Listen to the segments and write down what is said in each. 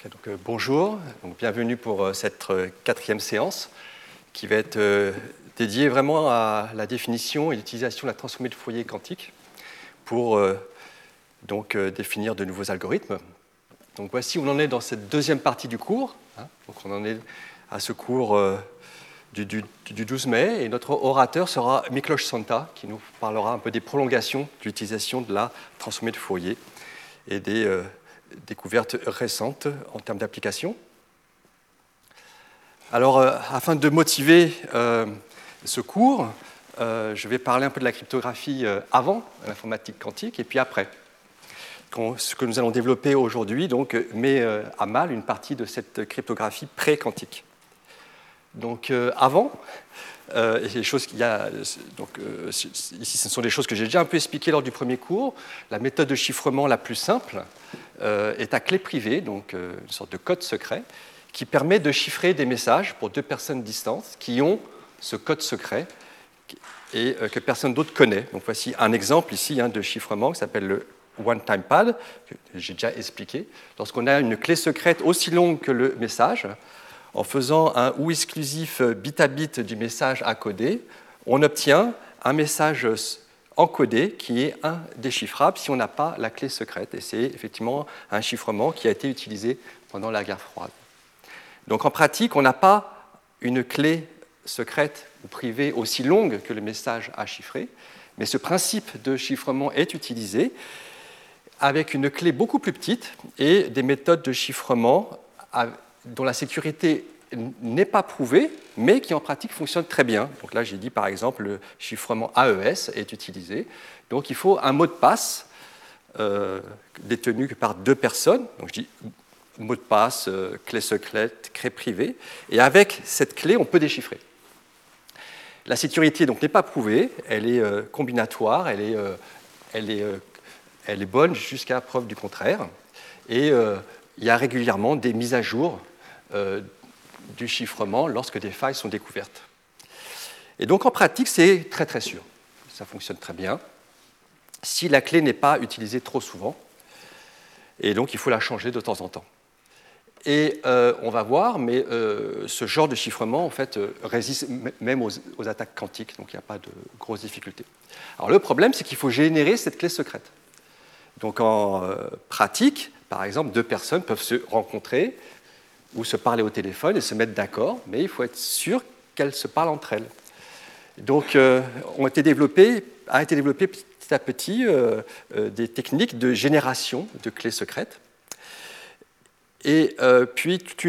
Bonjour, bienvenue pour cette quatrième séance qui va être dédiée vraiment à la définition et l'utilisation de la transformée de Fourier quantique pour définir de nouveaux algorithmes. Donc voici où on en est dans cette deuxième partie du cours. Donc on en est à ce cours du 12 mai et notre orateur sera Miklos Santa qui nous parlera un peu des prolongations de l'utilisation de la transformée de Fourier et des découvertes récentes en termes d'application. Alors, afin de motiver ce cours, je vais parler un peu de la cryptographie avant l'informatique quantique et puis après. Ce que nous allons développer aujourd'hui met à mal une partie de cette cryptographie pré-quantique. Donc, avant, les choses ici, ce sont des choses que j'ai déjà un peu expliquées lors du premier cours. La méthode de chiffrement la plus simple est à clé privée, donc une sorte de code secret, qui permet de chiffrer des messages pour deux personnes distantes qui ont ce code secret et que personne d'autre connaît. Donc voici un exemple ici de chiffrement qui s'appelle le one-time pad, que j'ai déjà expliqué. Lorsqu'on a une clé secrète aussi longue que le message, en faisant un ou exclusif bit à bit du message à coder, on obtient un message encodé qui est indéchiffrable si on n'a pas la clé secrète. Et c'est effectivement un chiffrement qui a été utilisé pendant la guerre froide. Donc en pratique, on n'a pas une clé secrète ou privée aussi longue que le message à chiffrer, mais ce principe de chiffrement est utilisé avec une clé beaucoup plus petite et des méthodes de chiffrement dont la sécurité n'est pas prouvée, mais qui en pratique fonctionnent très bien. Donc là, j'ai dit par exemple, le chiffrement AES est utilisé. Donc il faut un mot de passe détenu par deux personnes. Donc je dis mot de passe, clé secrète, clé privée. Et avec cette clé, on peut déchiffrer. La sécurité n'est pas prouvée, elle est combinatoire, elle est bonne jusqu'à preuve du contraire. Et il y a régulièrement des mises à jour du chiffrement lorsque des failles sont découvertes. Et donc en pratique, c'est très très sûr. Ça fonctionne très bien. Si la clé n'est pas utilisée trop souvent, et donc il faut la changer de temps en temps. Et on va voir, mais ce genre de chiffrement en fait résiste même aux attaques quantiques, donc il n'y a pas de grosses difficultés. Alors le problème, c'est qu'il faut générer cette clé secrète. Donc en pratique, par exemple, deux personnes peuvent se rencontrer ou se parler au téléphone et se mettre d'accord, mais il faut être sûr qu'elles se parlent entre elles. Donc, a été développé petit à petit des techniques de génération de clés secrètes, et puis toute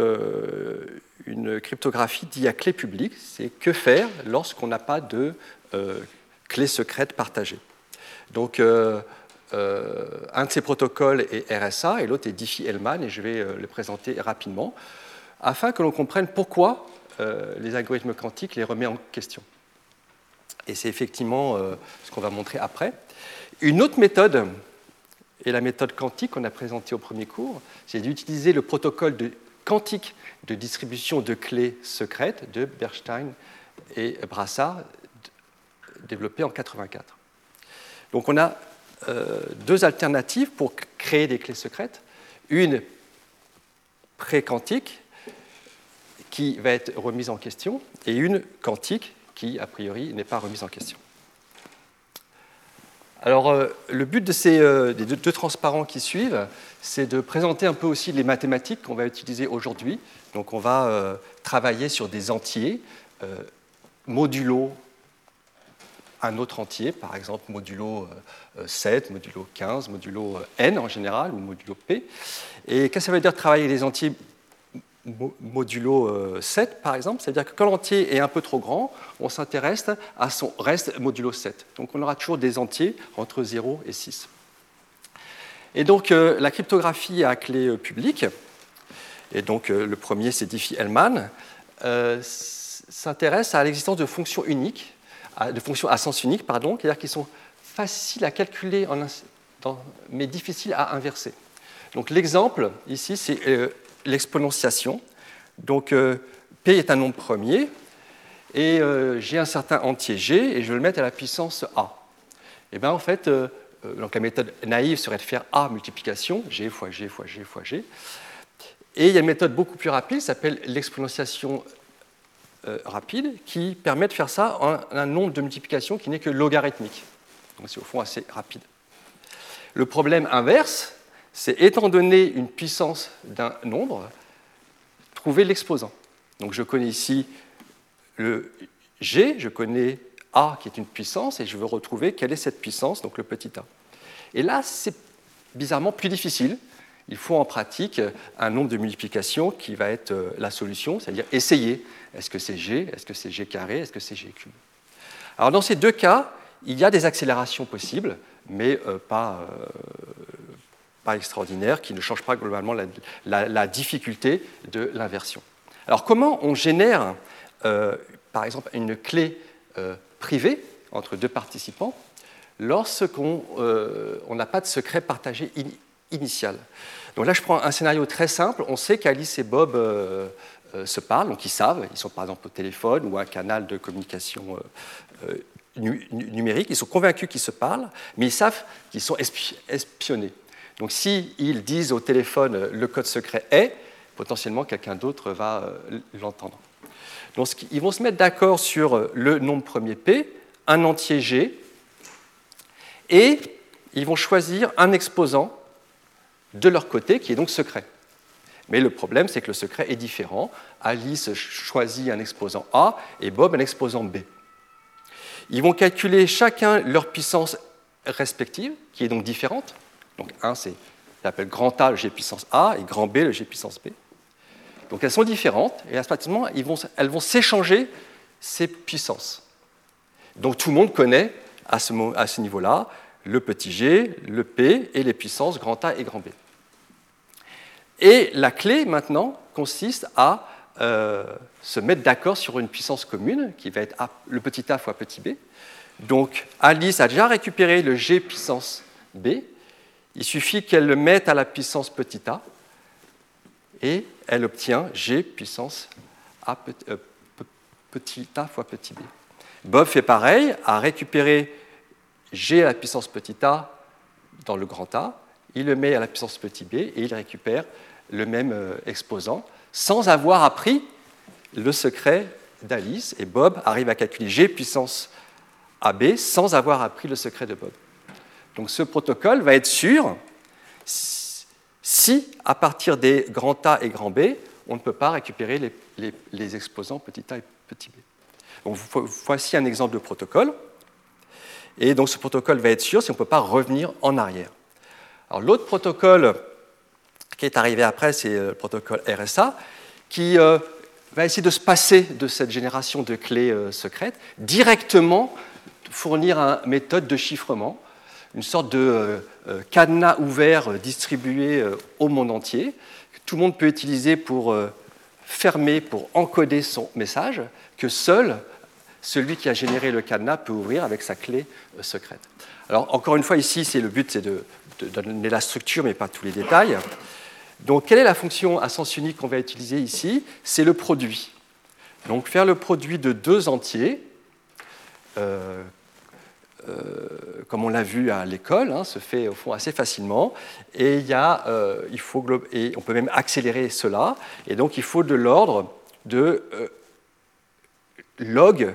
une cryptographie dite à clé publique, c'est que faire lorsqu'on n'a pas de clé secrète partagée. Donc, un de ces protocoles est RSA et l'autre est Diffie-Hellman, et je vais le présenter rapidement, afin que l'on comprenne pourquoi les algorithmes quantiques les remettent en question. Et c'est effectivement ce qu'on va montrer après. Une autre méthode, et la méthode quantique qu'on a présentée au premier cours, c'est d'utiliser le protocole quantique de distribution de clés secrètes de Bernstein et Brassard, développé en 1984. Donc on a deux alternatives pour créer des clés secrètes. Une pré-quantique qui va être remise en question et une quantique qui, a priori, n'est pas remise en question. Alors, le but des deux transparents qui suivent, c'est de présenter un peu aussi les mathématiques qu'on va utiliser aujourd'hui. Donc, on va travailler sur des entiers modulo un autre entier, par exemple modulo 7, modulo 15, modulo n en général, ou modulo p. Et qu'est-ce que ça veut dire travailler les entiers modulo 7, par exemple? C'est-à-dire que quand l'entier est un peu trop grand, on s'intéresse à son reste modulo 7. Donc on aura toujours des entiers entre 0 et 6. Et donc la cryptographie à clé publique, et donc le premier c'est Diffie-Hellman, s'intéresse à l'existence de fonctions uniques, de fonctions à sens unique, c'est-à-dire qui sont faciles à calculer, mais difficiles à inverser. Donc l'exemple ici, c'est l'exponentiation. Donc P est un nombre premier, et j'ai un certain entier G, et je vais le mettre à la puissance A. Et bien en fait, donc la méthode naïve serait de faire A multiplication, G fois G fois G fois G. Et il y a une méthode beaucoup plus rapide, qui s'appelle l'exponentiation rapide, qui permet de faire ça en un nombre de multiplications qui n'est que logarithmique. Donc c'est au fond assez rapide. Le problème inverse, c'est étant donné une puissance d'un nombre, trouver l'exposant. Donc je connais ici le G, je connais A qui est une puissance, et je veux retrouver quelle est cette puissance, donc le petit a. Et là, c'est bizarrement plus difficile. Il faut en pratique un nombre de multiplications qui va être la solution, c'est-à-dire essayer. Est-ce que c'est G? Est-ce que c'est G carré? Est-ce que c'est G cube? Alors dans ces deux cas, il y a des accélérations possibles, mais pas extraordinaires, qui ne changent pas globalement la difficulté de l'inversion. Alors comment on génère, par exemple, une clé privée entre deux participants lorsqu'on n'a pas de secret partagé initial? Donc là, je prends un scénario très simple. On sait qu'Alice et Bob se parlent, donc ils savent, ils sont par exemple au téléphone ou à un canal de communication numérique, ils sont convaincus qu'ils se parlent, mais ils savent qu'ils sont espionnés. Donc s'ils disent au téléphone le code secret est, potentiellement quelqu'un d'autre va l'entendre. Donc ils vont se mettre d'accord sur le nombre premier P, un entier G, et ils vont choisir un exposant de leur côté qui est donc secret. Mais le problème, c'est que le secret est différent. Alice choisit un exposant A et Bob un exposant B. Ils vont calculer chacun leur puissance respective, qui est donc différente. Donc 1, c'est l'appelle grand A, le G puissance A, et grand B, le G puissance B. Donc elles sont différentes, et pratiquement, elles vont s'échanger ces puissances. Donc tout le monde connaît à ce niveau-là le petit g, le p et les puissances grand A et grand B. Et la clé maintenant consiste à se mettre d'accord sur une puissance commune qui va être le petit a fois petit b. Donc Alice a déjà récupéré le g puissance b. Il suffit qu'elle le mette à la puissance petit a et elle obtient g puissance a petit a fois petit b. Bob fait pareil, a récupéré g à la puissance petit a dans le grand A, il le met à la puissance petit b et il récupère le même exposant sans avoir appris le secret d'Alice. Et Bob arrive à calculer g puissance AB sans avoir appris le secret de Bob. Donc ce protocole va être sûr si, à partir des grands A et grand B, on ne peut pas récupérer les exposants petit a et petit b. Donc voici un exemple de protocole. Et donc ce protocole va être sûr si on ne peut pas revenir en arrière. Alors l'autre protocole qui est arrivé après, c'est le protocole RSA, qui va essayer de se passer de cette génération de clés secrètes, directement fournir une méthode de chiffrement, une sorte de cadenas ouvert distribué au monde entier, que tout le monde peut utiliser pour fermer, pour encoder son message, que seul celui qui a généré le cadenas peut ouvrir avec sa clé secrète. Alors, encore une fois, ici, le but, c'est de donner la structure, mais pas tous les détails. Donc, quelle est la fonction à sens unique qu'on va utiliser ici? C'est le produit. Donc, faire le produit de deux entiers, comme on l'a vu à l'école, se fait au fond assez facilement. Et et on peut même accélérer cela. Et donc, il faut de l'ordre de log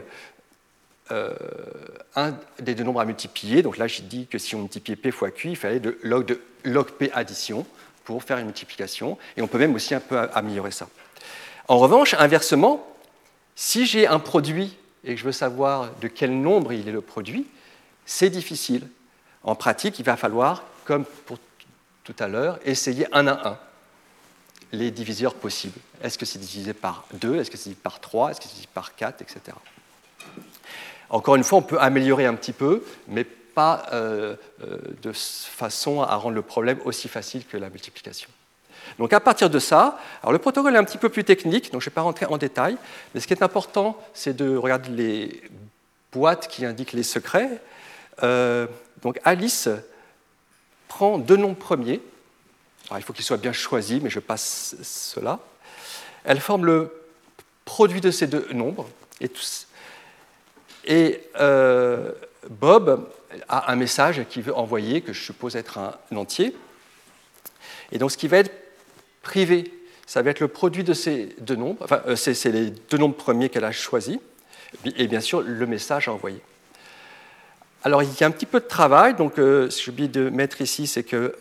un des deux nombres à multiplier. Donc là, j'ai dit que si on multipliait p fois q, il fallait de log p addition pour faire une multiplication. Et on peut même aussi un peu améliorer ça. En revanche, inversement, si j'ai un produit et que je veux savoir de quel nombre il est le produit, c'est difficile. En pratique, il va falloir, comme pour tout à l'heure, essayer un à un les diviseurs possibles. Est-ce que c'est divisé par 2? Est-ce que c'est divisé par 3? Est-ce que c'est divisé par 4? Etc. Encore une fois, on peut améliorer un petit peu, mais pas de façon à rendre le problème aussi facile que la multiplication. Donc à partir de ça, alors le protocole est un petit peu plus technique, donc je ne vais pas rentrer en détail, mais ce qui est important, c'est de regarder les boîtes qui indiquent les secrets. Donc Alice prend deux nombres premiers. Alors, il faut qu'ils soient bien choisis, mais je passe cela. Elle forme le produit de ces deux nombres. Et Bob a un message qu'il veut envoyer, que je suppose être un entier. Et donc ce qui va être privé, ça va être le produit de ces deux nombres, enfin, c'est les deux nombres premiers qu'elle a choisis, et bien sûr le message à envoyer. Alors il y a un petit peu de travail, donc ce que j'ai oublié de mettre ici, c'est que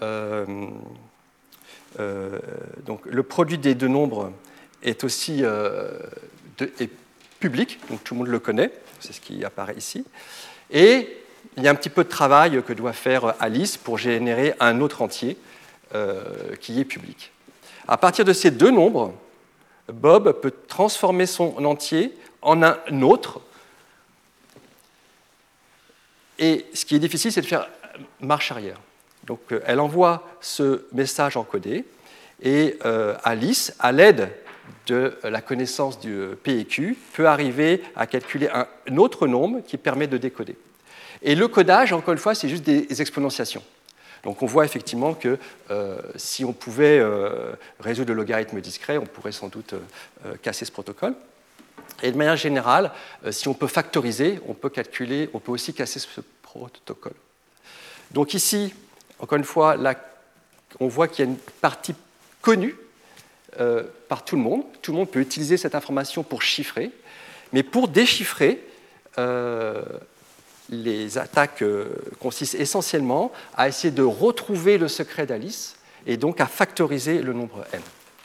donc, le produit des deux nombres est aussi est public, donc tout le monde le connaît, c'est ce qui apparaît ici. Et il y a un petit peu de travail que doit faire Alice pour générer un autre entier qui est public. À partir de ces deux nombres, Bob peut transformer son entier en un autre. Et ce qui est difficile, c'est de faire marche arrière. Donc, elle envoie ce message encodé et Alice, à l'aide de la connaissance du P et Q, peut arriver à calculer un autre nombre qui permet de décoder. Et le codage, encore une fois, c'est juste des exponentiations. Donc on voit effectivement que si on pouvait résoudre le logarithme discret, on pourrait sans doute casser ce protocole. Et de manière générale, si on peut factoriser, on peut aussi casser ce protocole. Donc ici, encore une fois, là, on voit qu'il y a une partie connue par tout le monde. Tout le monde peut utiliser cette information pour chiffrer, mais pour déchiffrer, les attaques consistent essentiellement à essayer de retrouver le secret d'Alice et donc à factoriser le nombre n.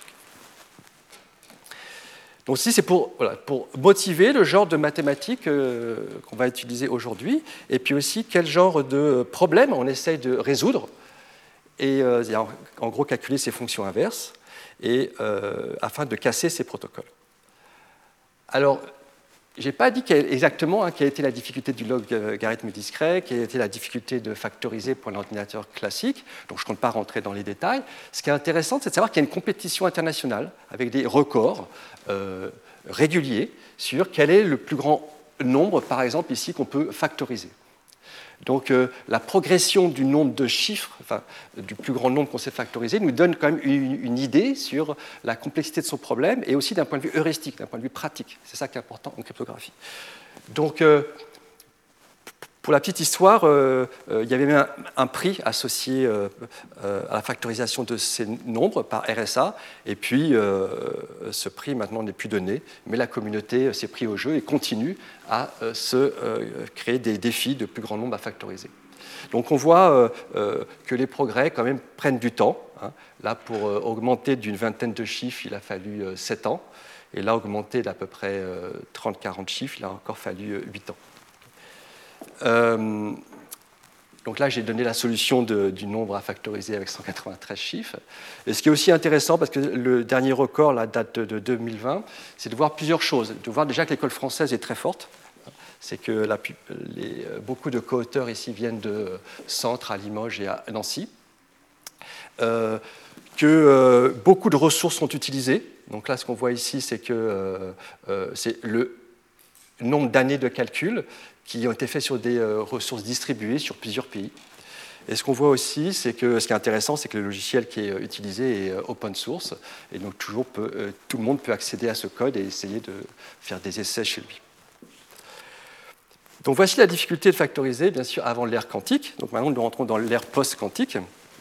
Donc ici, c'est pour motiver le genre de mathématiques qu'on va utiliser aujourd'hui, et puis aussi quel genre de problème on essaye de résoudre, et en gros calculer ces fonctions inverses, et afin de casser ces protocoles. Alors, je n'ai pas dit exactement quelle était la difficulté du logarithme discret, quelle était la difficulté de factoriser pour un ordinateur classique, donc je ne compte pas rentrer dans les détails. Ce qui est intéressant, c'est de savoir qu'il y a une compétition internationale avec des records réguliers sur quel est le plus grand nombre, par exemple ici, qu'on peut factoriser. Donc la progression du nombre de chiffres, enfin, du plus grand nombre qu'on sait factoriser, nous donne quand même une idée sur la complexité de son problème et aussi d'un point de vue heuristique, d'un point de vue pratique. C'est ça qui est important en cryptographie. Donc pour la petite histoire, il y avait même un prix associé à la factorisation de ces nombres par RSA, et puis ce prix maintenant n'est plus donné, mais la communauté s'est pris au jeu et continue à se créer des défis de plus grand nombre à factoriser. Donc on voit que les progrès quand même prennent du temps. Là, pour augmenter d'une vingtaine de chiffres, il a fallu 7 ans, et là, augmenter d'à peu près 30-40 chiffres, il a encore fallu 8 ans. Donc là, j'ai donné la solution du nombre à factoriser avec 193 chiffres. Et ce qui est aussi intéressant, parce que le dernier record, la date de 2020, c'est de voir plusieurs choses. De voir déjà que l'école française est très forte. C'est que beaucoup de co-auteurs ici viennent de Centre, à Limoges et à Nancy. Que beaucoup de ressources sont utilisées. Donc là, ce qu'on voit ici, c'est que c'est le nombre d'années de calcul qui ont été faits sur des ressources distribuées sur plusieurs pays. Et ce qu'on voit aussi, c'est que ce qui est intéressant, c'est que le logiciel qui est utilisé est open source, et donc tout le monde peut accéder à ce code et essayer de faire des essais chez lui. Donc voici la difficulté de factoriser, bien sûr, avant l'ère quantique. Donc maintenant, nous rentrons dans l'ère post-quantique.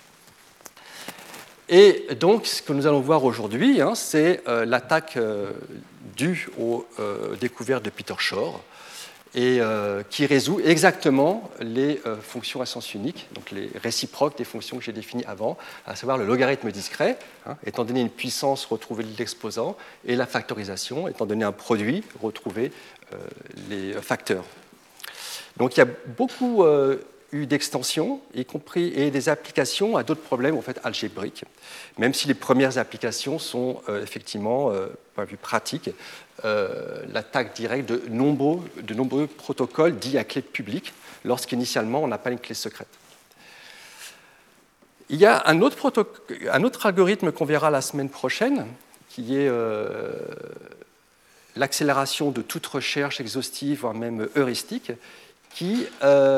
Et donc, ce que nous allons voir aujourd'hui, c'est l'attaque due aux découvertes de Peter Shor, et qui résout exactement les fonctions à sens unique, donc les réciproques des fonctions que j'ai définies avant, à savoir le logarithme discret, étant donné une puissance, retrouver l'exposant, et la factorisation, étant donné un produit, retrouver les facteurs. Donc il y a beaucoup eu d'extensions, y compris et des applications à d'autres problèmes en fait, algébriques, même si les premières applications sont effectivement, d'un point de vue pratique, l'attaque directe de nombreux protocoles dits à clé publique, lorsqu'initialement on n'a pas une clé secrète. Il y a un autre algorithme qu'on verra la semaine prochaine, qui est l'accélération de toute recherche exhaustive, voire même heuristique, qui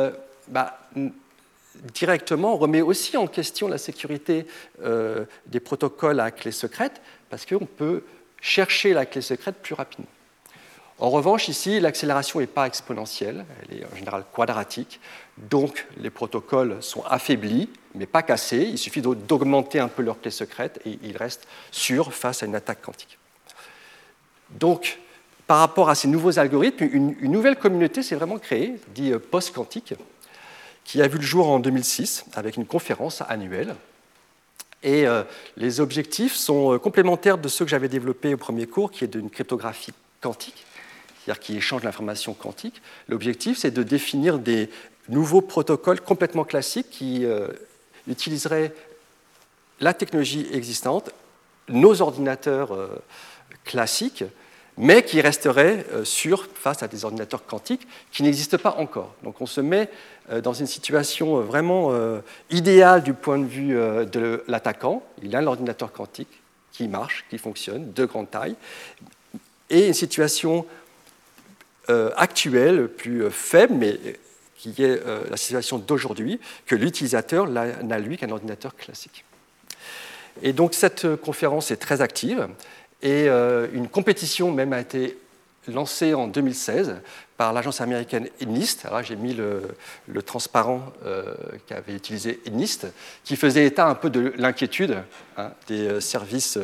directement remet aussi en question la sécurité des protocoles à clé secrète, parce qu'on peut chercher la clé secrète plus rapidement. En revanche, ici, l'accélération n'est pas exponentielle, elle est en général quadratique, donc les protocoles sont affaiblis, mais pas cassés. Il suffit d'augmenter un peu leur clé secrète et ils restent sûrs face à une attaque quantique. Donc, par rapport à ces nouveaux algorithmes, une nouvelle communauté s'est vraiment créée, dit post-quantique, qui a vu le jour en 2006 avec une conférence annuelle. Et les objectifs sont complémentaires de ceux que j'avais développés au premier cours, qui est d'une cryptographie quantique, c'est-à-dire qui échange l'information quantique. L'objectif, c'est de définir des nouveaux protocoles complètement classiques qui utiliseraient la technologie existante, nos ordinateurs classiques, mais qui resteraient sûrs face à des ordinateurs quantiques qui n'existent pas encore. Donc on se met dans une situation vraiment idéale du point de vue de l'attaquant. Il a l'ordinateur quantique qui marche, qui fonctionne, de grande taille, et une situation actuelle, plus faible, mais qui est la situation d'aujourd'hui, que l'utilisateur n'a lui qu'un ordinateur classique. Et donc cette conférence est très active, et une compétition même a été lancée en 2016 par l'agence américaine NIST. Alors j'ai mis le transparent qu'avait utilisé NIST, qui faisait état un peu de l'inquiétude des services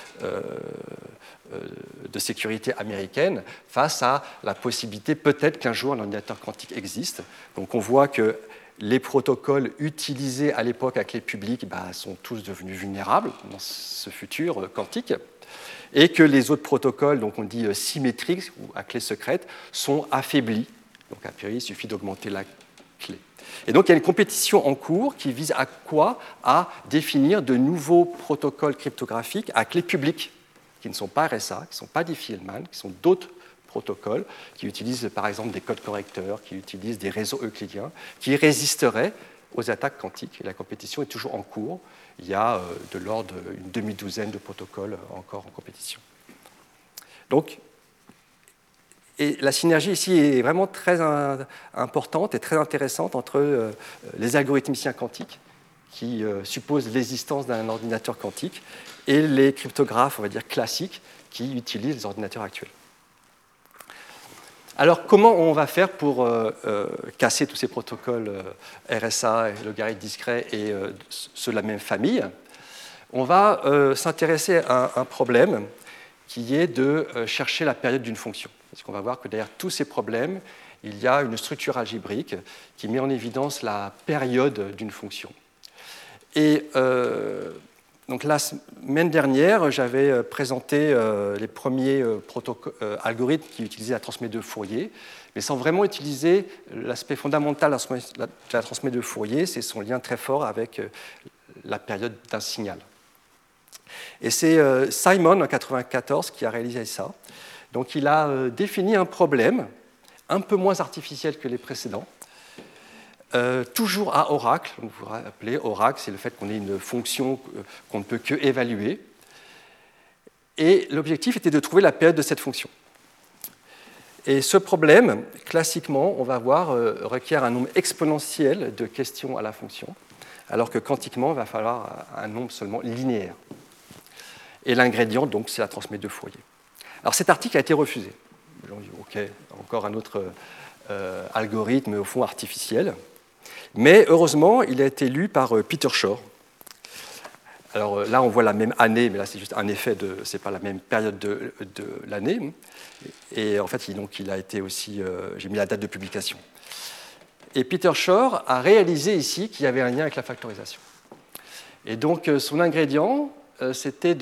de sécurité américaine face à la possibilité peut-être qu'un jour un ordinateur quantique existe. Donc on voit que les protocoles utilisés à l'époque à clé publique sont tous devenus vulnérables dans ce futur quantique, et que les autres protocoles, donc on dit symétriques ou à clé secrète, sont affaiblis. Donc a priori, il suffit d'augmenter la clé. Et donc il y a une compétition en cours qui vise à quoi? À définir de nouveaux protocoles cryptographiques à clé publique, qui ne sont pas RSA, qui ne sont pas Diffie-Hellman, qui sont d'autres protocoles, qui utilisent par exemple des codes correcteurs, qui utilisent des réseaux euclidiens, qui résisteraient aux attaques quantiques. Et la compétition est toujours en cours. Il y a de l'ordre d'une demi-douzaine de protocoles encore en compétition. Donc, et la synergie ici est vraiment très importante et très intéressante entre les algorithmiciens quantiques, qui supposent l'existence d'un ordinateur quantique, et les cryptographes, on va dire classiques, qui utilisent les ordinateurs actuels. Alors, comment on va faire pour casser tous ces protocoles RSA, logarithme discret et ceux de la même famille? On va s'intéresser à un problème qui est de chercher la période d'une fonction. Parce qu'on va voir que derrière tous ces problèmes, il y a une structure algébrique qui met en évidence la période d'une fonction. Et donc la semaine dernière, j'avais présenté les premiers algorithmes qui utilisaient la transmette de Fourier, mais sans vraiment utiliser l'aspect fondamental de la transmette de Fourier, c'est son lien très fort avec la période d'un signal. Et c'est Simon, en 1994, qui a réalisé ça. Donc il a défini un problème un peu moins artificiel que les précédents, toujours à oracle. Donc vous vous rappelez, oracle, c'est le fait qu'on ait une fonction qu'on ne peut que évaluer. Et l'objectif était de trouver la période de cette fonction. Et ce problème, classiquement, on va voir, requiert un nombre exponentiel de questions à la fonction, alors que quantiquement, il va falloir un nombre seulement linéaire. Et l'ingrédient, donc, c'est la transmette de Fourier. Alors cet article a été refusé. On dit, OK, encore un autre algorithme, au fond, artificiel. Mais heureusement, il a été lu par Peter Shor. Alors là, on voit la même année, mais là, c'est juste un effet c'est pas la même période de l'année. Et en fait, il a été aussi, j'ai mis la date de publication. Et Peter Shor a réalisé ici qu'il y avait un lien avec la factorisation. Et donc, son ingrédient, c'était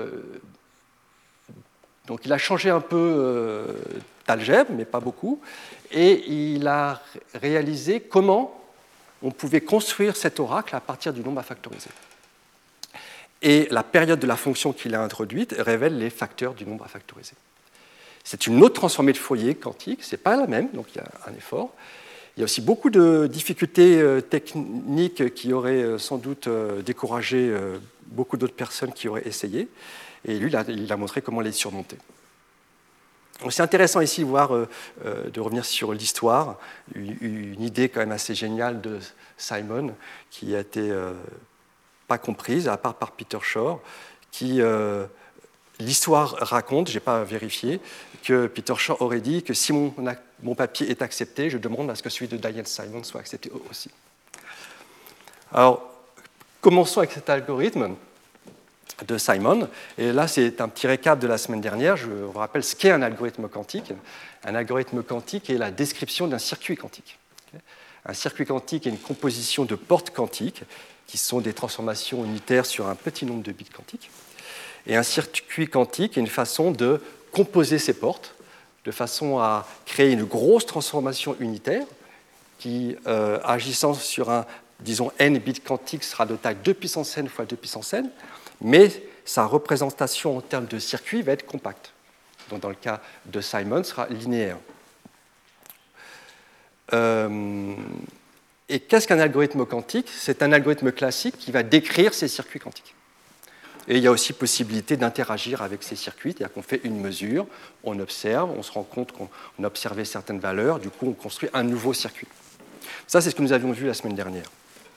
donc, il a changé un peu d'algèbre, mais pas beaucoup, et il a réalisé comment on pouvait construire cet oracle à partir du nombre à factoriser. Et la période de la fonction qu'il a introduite révèle les facteurs du nombre à factoriser. C'est une autre transformée de Fourier quantique, ce n'est pas la même, donc il y a un effort. Il y a aussi beaucoup de difficultés techniques qui auraient sans doute découragé beaucoup d'autres personnes qui auraient essayé. Et lui, il a montré comment les surmonter. C'est intéressant ici de revenir sur l'histoire, une idée quand même assez géniale de Simon, qui a été pas comprise, à part par Peter Shor, qui, l'histoire raconte, je n'ai pas vérifié, que Peter Shor aurait dit que si mon papier est accepté, je demande à ce que celui de Daniel Simon soit accepté aussi. Alors, commençons avec cet algorithme de Simon. Et là, c'est un petit récap de la semaine dernière. Je vous rappelle ce qu'est un algorithme quantique. Un algorithme quantique est la description d'un circuit quantique. Un circuit quantique est une composition de portes quantiques, qui sont des transformations unitaires sur un petit nombre de bits quantiques. Et un circuit quantique est une façon de composer ces portes, de façon à créer une grosse transformation unitaire qui, agissant sur un, disons, n bits quantiques, sera de taille 2 puissance n fois 2 puissance n, mais sa représentation en termes de circuit va être compacte. Donc, dans le cas de Simon, sera linéaire. Et qu'est-ce qu'un algorithme quantique? C'est un algorithme classique qui va décrire ces circuits quantiques. Et il y a aussi possibilité d'interagir avec ces circuits, c'est-à-dire qu'on fait une mesure, on observe, on se rend compte qu'on a observé certaines valeurs, du coup on construit un nouveau circuit. Ça, c'est ce que nous avions vu la semaine dernière.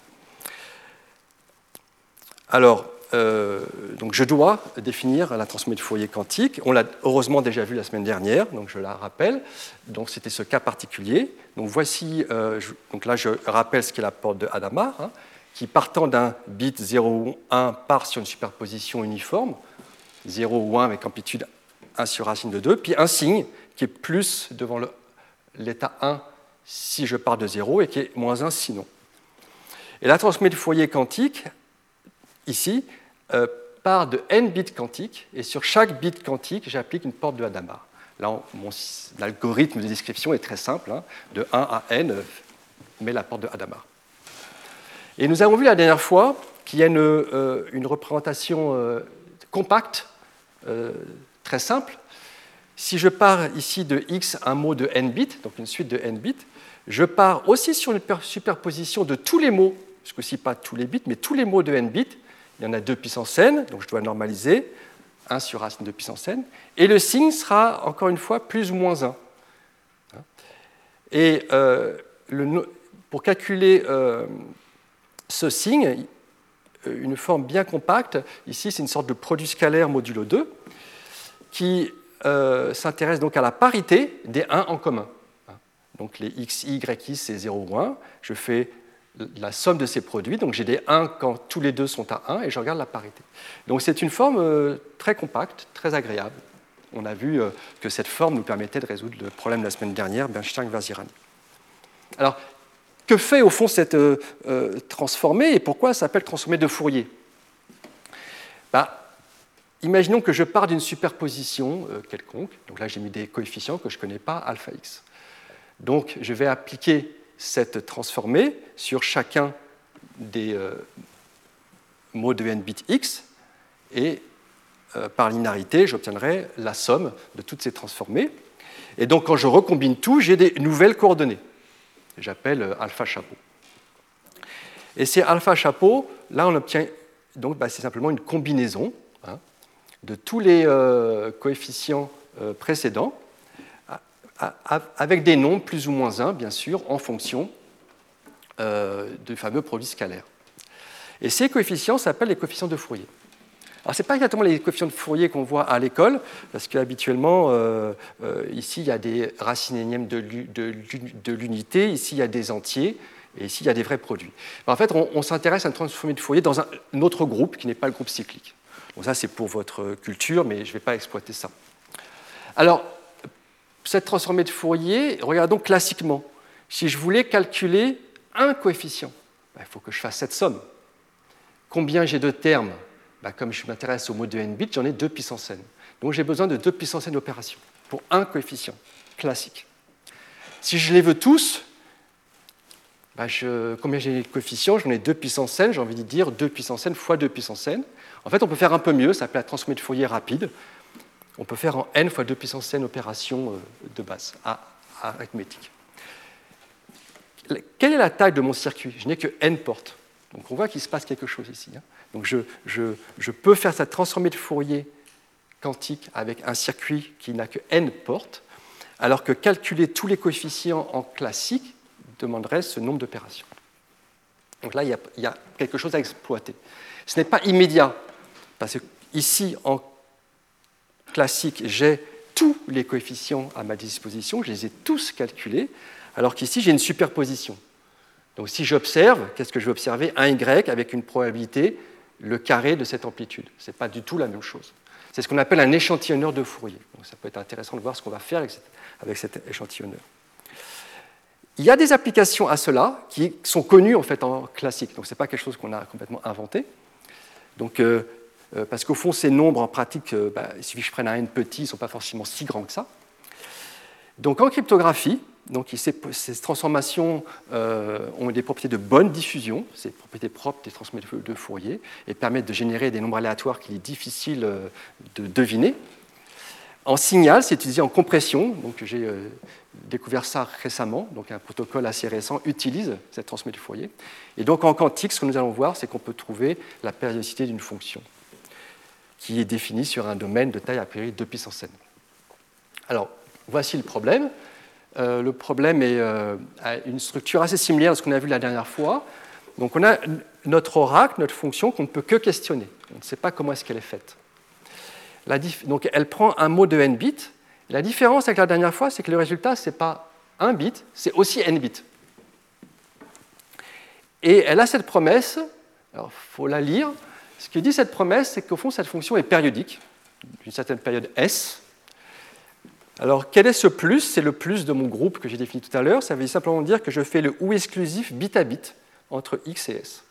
Alors, donc je dois définir la transformée de Fourier quantique. On l'a heureusement déjà vu la semaine dernière, donc je la rappelle. Donc c'était ce cas particulier. Donc voici, donc là je rappelle ce qu'est la porte de Hadamard, qui partant d'un bit 0 ou 1 part sur une superposition uniforme, 0 ou 1 avec amplitude 1 sur racine de 2, puis un signe qui est plus devant l'état 1 si je pars de 0 et qui est moins 1 sinon. Et la transformée de Fourier quantique, ici, part de n bits quantiques, et sur chaque bit quantique, j'applique une porte de Hadamard. Là, l'algorithme de description est très simple, de 1 à n, met la porte de Hadamard. Et nous avons vu la dernière fois qu'il y a une représentation compacte, très simple. Si je pars ici de x, un mot de n bits, donc une suite de n bits, je pars aussi sur une superposition de tous les mots, ce coup-ci pas tous les bits, mais tous les mots de n bits. Il y en a 2 puissance n, donc je dois normaliser, 1 sur racine de puissance n, et le signe sera, encore une fois, plus ou moins 1. Et pour calculer ce signe, une forme bien compacte, ici c'est une sorte de produit scalaire modulo 2, qui s'intéresse donc à la parité des 1 en commun. Donc les x, y, i, c'est 0 ou 1, je fais la somme de ces produits, donc j'ai des 1 quand tous les deux sont à 1, et je regarde la parité. Donc c'est une forme très compacte, très agréable. On a vu que cette forme nous permettait de résoudre le problème de la semaine dernière, Bernstein-Vazirani. Alors, que fait au fond cette transformée, et pourquoi ça s'appelle transformée de Fourier? Imaginons que je pars d'une superposition quelconque, donc là j'ai mis des coefficients que je ne connais pas, alpha x. Donc je vais appliquer cette transformée sur chacun des mots de n bits x, et par linéarité, j'obtiendrai la somme de toutes ces transformées. Et donc quand je recombine tout, j'ai des nouvelles coordonnées. J'appelle alpha chapeau. Et ces alpha chapeau, là on obtient, donc c'est simplement une combinaison de tous les coefficients précédents, avec des nombres plus ou moins 1, bien sûr, en fonction du fameux produit scalaire. Et ces coefficients s'appellent les coefficients de Fourier. Alors, ce n'est pas exactement les coefficients de Fourier qu'on voit à l'école, parce qu'habituellement, ici, il y a des racines énièmes de l'unité, ici, il y a des entiers, et ici, il y a des vrais produits. En fait, on s'intéresse à une transformée de Fourier dans un autre groupe, qui n'est pas le groupe cyclique. Donc ça, c'est pour votre culture, mais je ne vais pas exploiter ça. Alors, cette transformée de Fourier, regardons classiquement. Si je voulais calculer un coefficient, il faut que je fasse cette somme. Combien j'ai de termes? Comme je m'intéresse au mot de n bits, j'en ai 2 puissance n. Donc j'ai besoin de 2 puissance n opérations pour un coefficient classique. Si je les veux tous, combien j'ai de coefficients? J'en ai 2 puissance n, j'ai envie de dire 2 puissance n fois 2 puissance n. En fait, on peut faire un peu mieux, ça s'appelle la transformée de Fourier rapide. On peut faire en n fois 2 puissance n opérations de base, arithmétique. Quelle est la taille de mon circuit? Je n'ai que n portes. Donc on voit qu'il se passe quelque chose ici. Donc je peux faire cette transformée de Fourier quantique avec un circuit qui n'a que n portes, alors que calculer tous les coefficients en classique demanderait ce nombre d'opérations. Donc là, il y a quelque chose à exploiter. Ce n'est pas immédiat, parce que ici, en classique, j'ai tous les coefficients à ma disposition, je les ai tous calculés, alors qu'ici, j'ai une superposition. Donc si j'observe, qu'est-ce que je vais observer? Un Y avec une probabilité, le carré de cette amplitude. Ce n'est pas du tout la même chose. C'est ce qu'on appelle un échantillonneur de Fourier. Donc ça peut être intéressant de voir ce qu'on va faire avec cet échantillonneur. Il y a des applications à cela qui sont connues en fait en classique. Donc ce n'est pas quelque chose qu'on a complètement inventé. Donc, parce qu'au fond, ces nombres en pratique, il suffit que je prenne un n petit, ils ne sont pas forcément si grands que ça. Donc en cryptographie, donc, ces transformations ont des propriétés de bonne diffusion, ces propriétés propres des transformations de Fourier, et permettent de générer des nombres aléatoires qu'il est difficile de deviner. En signal, c'est utilisé en compression, donc j'ai découvert ça récemment, donc un protocole assez récent utilise cette transformation de Fourier. Et donc en quantique, ce que nous allons voir, c'est qu'on peut trouver la périodicité d'une fonction qui est définie sur un domaine de taille a priori 2 puissance n. Alors, voici le problème. Le problème a une structure assez similaire à ce qu'on a vu la dernière fois. Donc on a notre oracle, notre fonction qu'on ne peut que questionner. On ne sait pas comment est-ce qu'elle est faite. Donc elle prend un mot de n bits. La différence avec la dernière fois, c'est que le résultat, ce n'est pas 1 bit, c'est aussi n bits. Et elle a cette promesse, alors il faut la lire. Ce que dit cette promesse, c'est qu'au fond, cette fonction est périodique, d'une certaine période S. Alors, quel est ce plus? C'est le plus de mon groupe que j'ai défini tout à l'heure. Ça veut simplement dire que je fais le OU exclusif bit à bit entre X et S.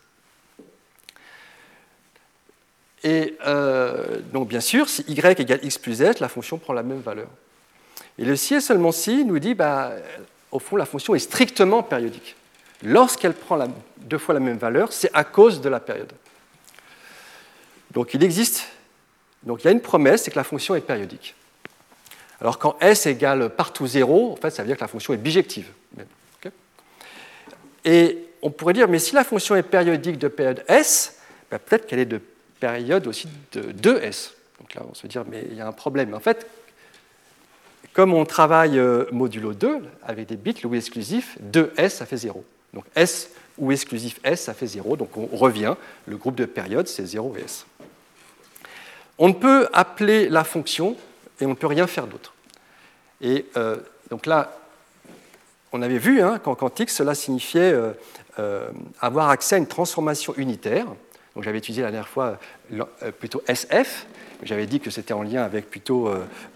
Et donc, bien sûr, si Y égale X plus S, la fonction prend la même valeur. Et le si et seulement si nous dit, au fond, la fonction est strictement périodique. Lorsqu'elle prend 2 fois la même valeur, c'est à cause de la période. Donc, il y a une promesse, c'est que la fonction est périodique. Alors quand S égale partout 0, en fait, ça veut dire que la fonction est bijective. Okay. Et on pourrait dire, mais si la fonction est périodique de période S, peut-être qu'elle est de période aussi de 2S. Donc là, on se dit, mais il y a un problème. En fait, comme on travaille modulo 2, avec des bits, le OU exclusif, 2S, ça fait 0. Donc S, OU exclusif S, ça fait 0. Donc on revient, le groupe de périodes, c'est 0 et S. On ne peut appeler la fonction et on ne peut rien faire d'autre. Et donc là, on avait vu qu'en quantique, cela signifiait avoir accès à une transformation unitaire. Donc j'avais utilisé la dernière fois plutôt SF, j'avais dit que c'était en lien avec plutôt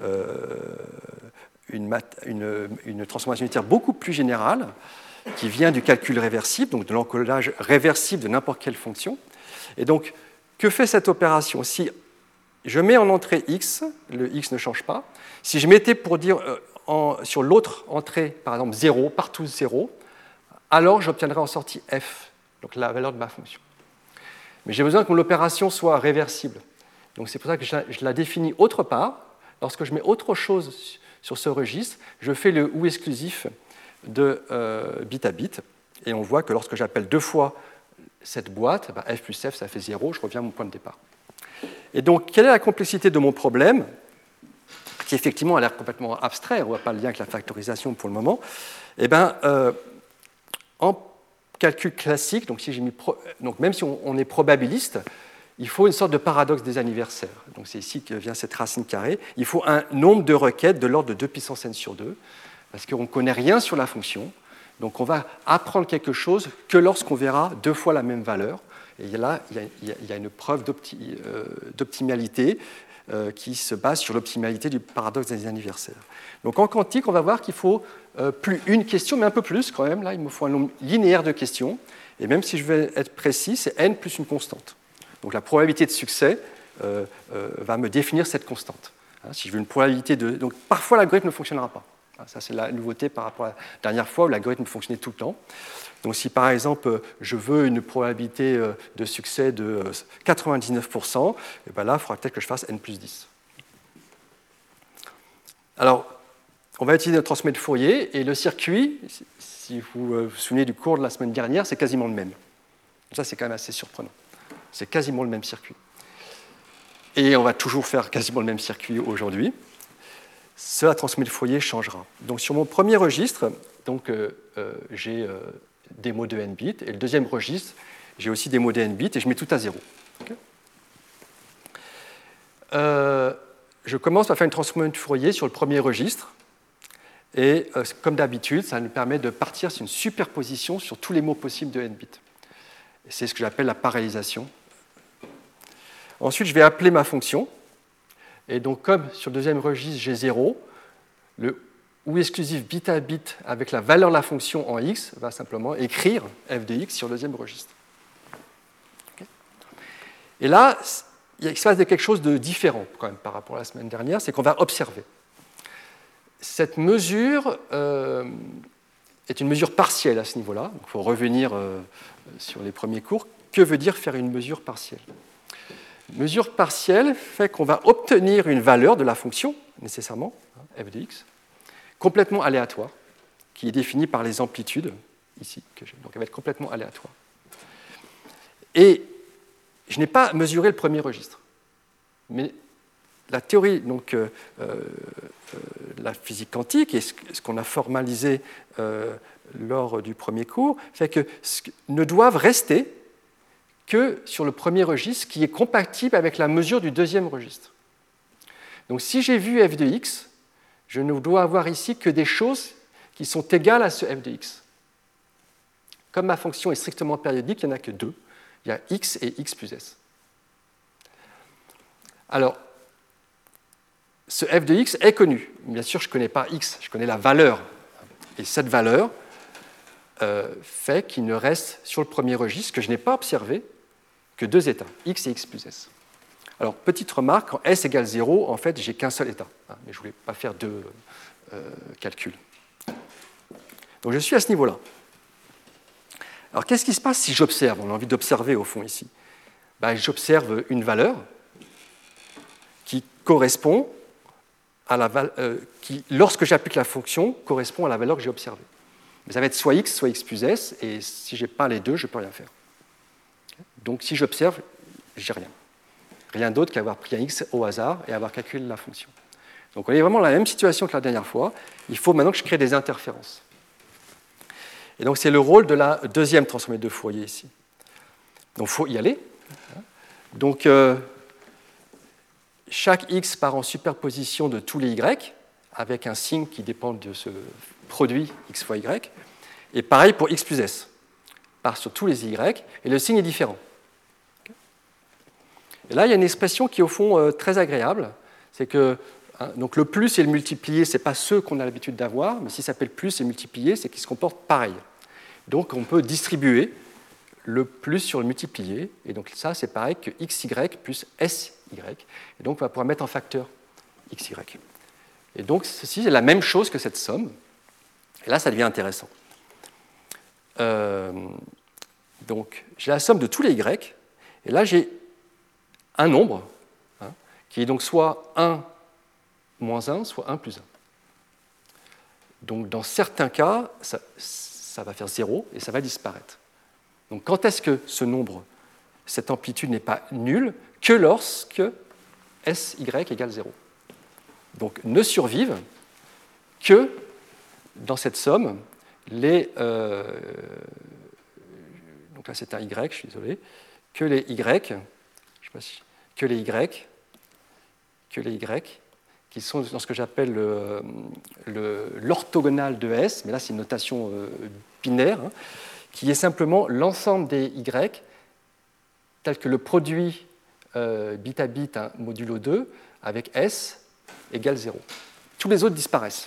une transformation unitaire beaucoup plus générale, qui vient du calcul réversible, donc de l'encodage réversible de n'importe quelle fonction. Et donc, que fait cette opération? Si je mets en entrée x, le x ne change pas. Si je mettais pour dire sur l'autre entrée, par exemple 0, partout 0, alors j'obtiendrai en sortie f, donc la valeur de ma fonction. Mais j'ai besoin que l'opération soit réversible. Donc c'est pour ça que je la définis autre part. Lorsque je mets autre chose sur ce registre, je fais le OU exclusif de bit à bit. Et on voit que lorsque j'appelle 2 fois cette boîte, f plus f, ça fait 0, je reviens à mon point de départ. Et donc, quelle est la complexité de mon problème, qui effectivement a l'air complètement abstrait, on ne voit pas le lien avec la factorisation pour le moment. Eh bien, en calcul classique, donc, donc même si on est probabiliste, il faut une sorte de paradoxe des anniversaires. Donc c'est ici que vient cette racine carrée. Il faut un nombre de requêtes de l'ordre de 2 puissance n sur 2, parce qu'on ne connaît rien sur la fonction. Donc on va apprendre quelque chose que lorsqu'on verra 2 fois la même valeur. Et là, il y a une preuve d'optimalité qui se base sur l'optimalité du paradoxe des anniversaires. Donc en quantique, on va voir qu'il faut plus une question, mais un peu plus quand même. Là, il me faut un nombre linéaire de questions. Et même si je vais être précis, c'est n plus une constante. Donc la probabilité de succès va me définir cette constante. Si je veux une probabilité de... Donc parfois, l'algorithme ne fonctionnera pas. Ça, c'est la nouveauté par rapport à la dernière fois où l'algorithme fonctionnait tout le temps. Donc si par exemple je veux une probabilité de succès de 99%, et bien là, il faudra peut-être que je fasse n plus 10. Alors, on va utiliser notre transmet de Fourier, et le circuit, si vous vous souvenez du cours de la semaine dernière, c'est quasiment le même. Ça, c'est quand même assez surprenant. C'est quasiment le même circuit. Et on va toujours faire quasiment le même circuit aujourd'hui. Cela transmet de Fourier changera. Donc sur mon premier registre, j'ai des mots de n bits, et le deuxième registre, j'ai aussi des mots de n bits, et je mets tout à 0. Okay. je commence par faire une transformation de Fourier sur le premier registre. Et comme d'habitude, ça nous permet de partir sur une superposition sur tous les mots possibles de n bits. C'est ce que j'appelle la parallélisation. Ensuite, je vais appeler ma fonction. Et donc, comme sur le deuxième registre, j'ai 0, le ou exclusif bit à bit avec la valeur de la fonction en x va simplement écrire f de x sur le deuxième registre. Okay. Et là, il se passe quelque chose de différent quand même par rapport à la semaine dernière, c'est qu'on va observer. Cette mesure est une mesure partielle à ce niveau-là. Il faut revenir sur les premiers cours. Que veut dire faire une mesure partielle ? Mesure partielle fait qu'on va obtenir une valeur de la fonction, nécessairement, f de x, complètement aléatoire, qui est définie par les amplitudes, ici, donc elle va être complètement aléatoire. Et je n'ai pas mesuré le premier registre. Mais la théorie donc, la physique quantique, et ce qu'on a formalisé lors du premier cours, fait que ne doivent rester que sur le premier registre qui est compatible avec la mesure du deuxième registre. Donc si j'ai vu f de x, je ne dois avoir ici que des choses qui sont égales à ce f de x. Comme ma fonction est strictement périodique, il n'y en a que deux. Il y a x et x plus s. Alors, ce f de x est connu. Bien sûr, je ne connais pas x, je connais la valeur. Et cette valeur fait qu'il ne reste sur le premier registre, que je n'ai pas observé, que deux états, x et x plus s. Alors, petite remarque, quand s égale 0, en fait, j'ai qu'un seul état. Mais je ne voulais pas faire deux calculs. Donc, je suis à ce niveau-là. Alors, qu'est-ce qui se passe si j'observe ? On a envie d'observer, au fond, ici. J'observe une valeur qui correspond à la qui, lorsque j'applique la fonction, correspond à la valeur que j'ai observée. Mais ça va être soit x plus s, et si je n'ai pas les deux, je ne peux rien faire. Donc, si j'observe, je n'ai rien. Rien d'autre qu'avoir pris un x au hasard et avoir calculé la fonction. Donc, on est vraiment dans la même situation que la dernière fois. Il faut maintenant que je crée des interférences. Et donc, c'est le rôle de la deuxième transformée de Fourier ici. Donc, il faut y aller. Donc, chaque x part en superposition de tous les y, avec un signe qui dépend de ce produit x fois y. Et pareil pour x plus s. Part sur tous les y, et le signe est différent. Et là, il y a une expression qui est au fond très agréable. C'est que donc le plus et le multiplié, ce n'est pas ceux qu'on a l'habitude d'avoir, mais si ça s'appelle plus et multiplié, c'est qu'ils se comportent pareil. Donc, on peut distribuer le plus sur le multiplié. Et donc, ça, c'est pareil que xy plus sy. Et donc, on va pouvoir mettre en facteur xy. Et donc, ceci est la même chose que cette somme. Et là, ça devient intéressant. Donc, j'ai la somme de tous les y. Et là, j'ai un nombre, qui est donc soit 1 moins 1, soit 1 plus 1. Donc, dans certains cas, ça va faire 0 et ça va disparaître. Donc, quand est-ce que ce nombre, cette amplitude n'est pas nulle que lorsque sy égale 0. Donc, ne survivent que dans cette somme les... donc là, c'est un y, je suis désolé, que les y, que les y, qui sont dans ce que j'appelle l'orthogonale de S, mais là c'est une notation binaire, qui est simplement l'ensemble des y tel que le produit bit à bit modulo 2 avec S égale 0. Tous les autres disparaissent.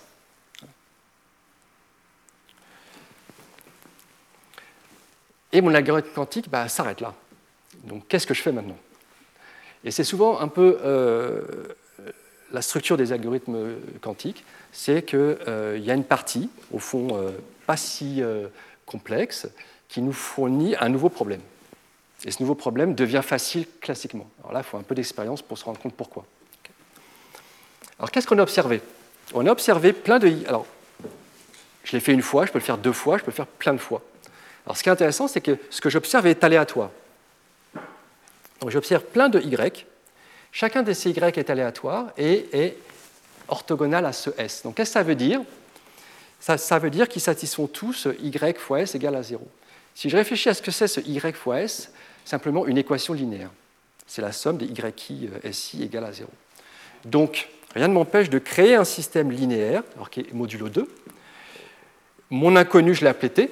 Et mon algorithme quantique s'arrête là. Donc qu'est-ce que je fais maintenant ? Et c'est souvent un peu la structure des algorithmes quantiques, c'est qu'il y a une partie, au fond, pas si complexe, qui nous fournit un nouveau problème. Et ce nouveau problème devient facile classiquement. Alors là, il faut un peu d'expérience pour se rendre compte pourquoi. Alors qu'est-ce qu'on a observé ? On a observé plein de... Alors, je l'ai fait une fois, je peux le faire deux fois, je peux le faire plein de fois. Alors ce qui est intéressant, c'est que ce que j'observe est aléatoire. Donc j'observe plein de y. Chacun de ces y est aléatoire et est orthogonal à ce s. Donc qu'est-ce que ça veut dire ? Ça veut dire qu'ils satisfont tous y fois s égale à 0. Si je réfléchis à ce que c'est ce y fois s, simplement une équation linéaire. C'est la somme des yi si égale à 0. Donc, rien ne m'empêche de créer un système linéaire, alors qui est modulo 2. Mon inconnu, je l'ai appelé T,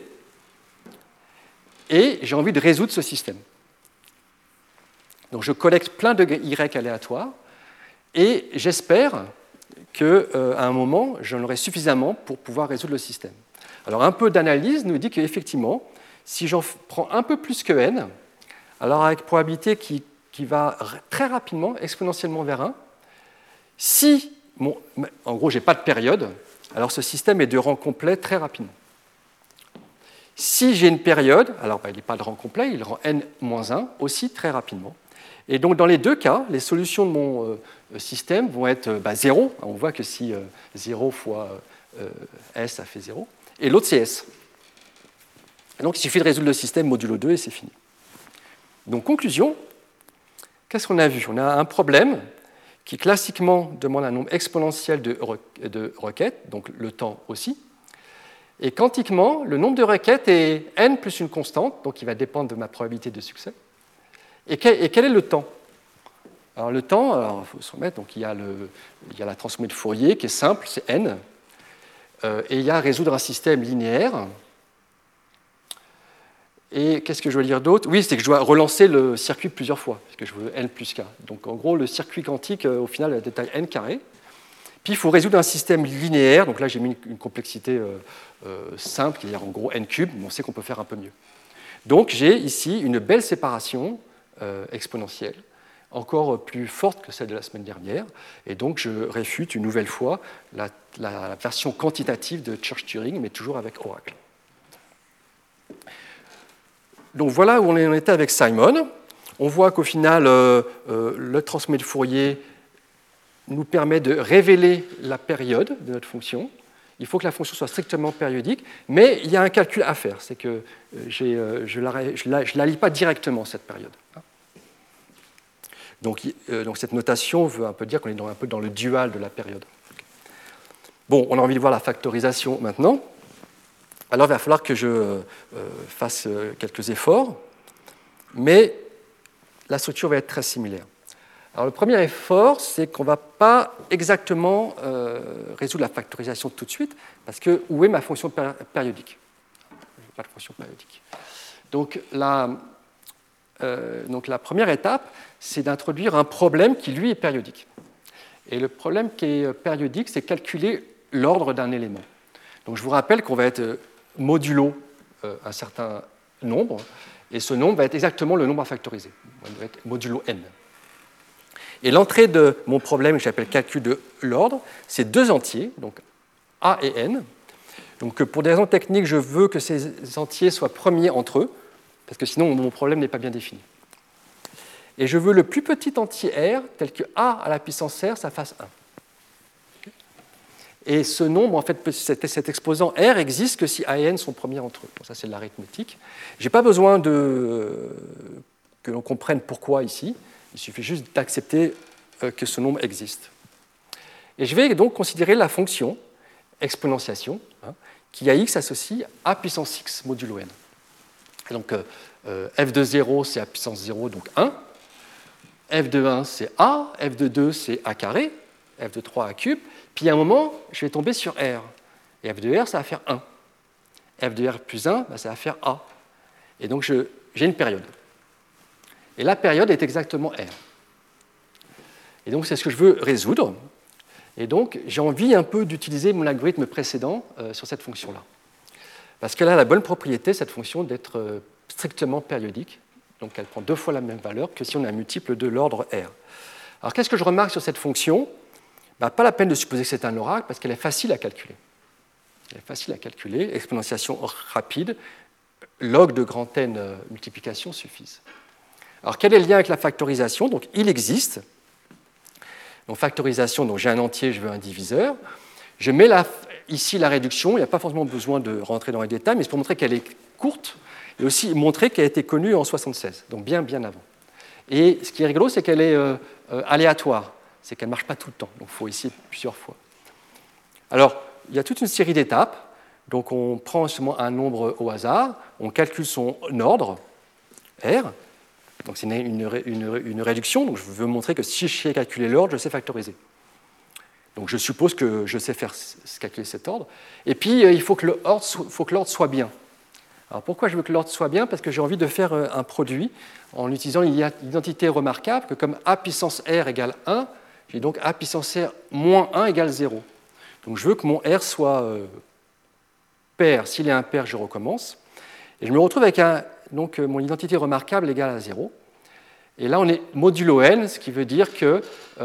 et j'ai envie de résoudre ce système. Donc je collecte plein de Y aléatoires, et j'espère qu'à un moment, j'en aurai suffisamment pour pouvoir résoudre le système. Alors un peu d'analyse nous dit qu'effectivement, si j'en prends un peu plus que n, alors avec probabilité qui va très rapidement, exponentiellement vers 1, si, en gros, je n'ai pas de période, alors ce système est de rang complet très rapidement. Si j'ai une période, alors il n'est pas de rang complet, il rend n-1 aussi très rapidement. Et donc dans les deux cas, les solutions de mon système vont être 0. On voit que si 0 fois S, ça fait 0. Et l'autre, c'est S. Et donc il suffit de résoudre le système modulo 2 et c'est fini. Donc conclusion, qu'est-ce qu'on a vu? On a un problème qui classiquement demande un nombre exponentiel de requêtes, donc le temps aussi. Et quantiquement, le nombre de requêtes est n plus une constante, donc il va dépendre de ma probabilité de succès. Et quel est le temps? Alors le temps, il faut se remettre, donc il y a la transformée de Fourier qui est simple, c'est n, et il y a à résoudre un système linéaire. Et qu'est-ce que je dois dire d'autre? Oui, c'est que je dois relancer le circuit plusieurs fois, parce que je veux n plus k. Donc en gros, le circuit quantique, au final, a de taille n carré. Puis il faut résoudre un système linéaire, donc là j'ai mis une complexité simple, c'est-à-dire en gros n cube, mais on sait qu'on peut faire un peu mieux. Donc j'ai ici une belle séparation exponentielle, encore plus forte que celle de la semaine dernière, et donc je réfute une nouvelle fois la version quantitative de Church-Turing, mais toujours avec Oracle. Donc voilà où on en était avec Simon. On voit qu'au final, le transformé de Fourier nous permet de révéler la période de notre fonction. Il faut que la fonction soit strictement périodique, mais il y a un calcul à faire, c'est que je ne la lis pas directement, cette période. Donc cette notation veut un peu dire qu'on est un peu dans le dual de la période. Bon, on a envie de voir la factorisation maintenant. Alors il va falloir que je fasse quelques efforts, mais la structure va être très similaire. Alors le premier effort, c'est qu'on ne va pas exactement résoudre la factorisation tout de suite, parce que où est ma fonction périodique? Je n'ai pas de fonction périodique. Donc la première étape, c'est d'introduire un problème qui, lui, est périodique. Et le problème qui est périodique, c'est calculer l'ordre d'un élément. Donc je vous rappelle qu'on va être modulo un certain nombre, et ce nombre va être exactement le nombre à factoriser. Il va être modulo n. Et l'entrée de mon problème, que j'appelle calcul de l'ordre, c'est deux entiers, donc a et n. Donc pour des raisons techniques, je veux que ces entiers soient premiers entre eux, parce que sinon mon problème n'est pas bien défini. Et je veux le plus petit entier r, tel que a à la puissance r, ça fasse 1. Et ce nombre, en fait, cet exposant R existe que si A et N sont premiers entre eux. Bon, ça, c'est de l'arithmétique. Je n'ai pas besoin que l'on comprenne pourquoi ici. Il suffit juste d'accepter que ce nombre existe. Et je vais donc considérer la fonction exponentiation, qui a x associe a puissance x modulo n. Et donc, f de 0, c'est a puissance 0, donc 1. F de 1, c'est a. F de 2, c'est a carré. F de 3, a cube. Puis à un moment, je vais tomber sur R. Et f de R, ça va faire 1. F de R plus 1, ça va faire A. Et donc j'ai une période. Et la période est exactement R. Et donc c'est ce que je veux résoudre. Et donc j'ai envie un peu d'utiliser mon algorithme précédent sur cette fonction-là. Parce qu'elle a la bonne propriété, cette fonction, d'être strictement périodique. Donc elle prend 2 fois la même valeur que si on a un multiple de l'ordre R. Alors qu'est-ce que je remarque sur cette fonction? Pas la peine de supposer que c'est un oracle, parce qu'elle est facile à calculer. Elle est facile à calculer, exponentiation rapide, log de grand N multiplication suffisent. Alors quel est le lien avec la factorisation? Donc il existe. Donc factorisation, donc j'ai un entier, je veux un diviseur. Je mets ici la réduction, il n'y a pas forcément besoin de rentrer dans les détails, mais c'est pour montrer qu'elle est courte, et aussi montrer qu'elle a été connue en 1976, donc bien avant. Et ce qui est rigolo, c'est qu'elle est aléatoire. C'est qu'elle ne marche pas tout le temps, donc il faut essayer plusieurs fois. Alors, il y a toute une série d'étapes. Donc, on prend seulement un nombre au hasard, on calcule son ordre, R. Donc, c'est une réduction, donc je veux montrer que si je sais calculer l'ordre, je sais factoriser. Donc je suppose que je sais faire calculer cet ordre. Et puis il faut que l'ordre soit bien. Alors pourquoi je veux que l'ordre soit bien? Parce que j'ai envie de faire un produit en utilisant l'identité remarquable que comme a puissance r égale 1, j'ai donc a puissance r moins 1 égale 0. Donc je veux que mon r soit pair. S'il est impair, je recommence. Et je me retrouve avec mon identité remarquable égale à 0. Et là, on est modulo n, ce qui veut dire que,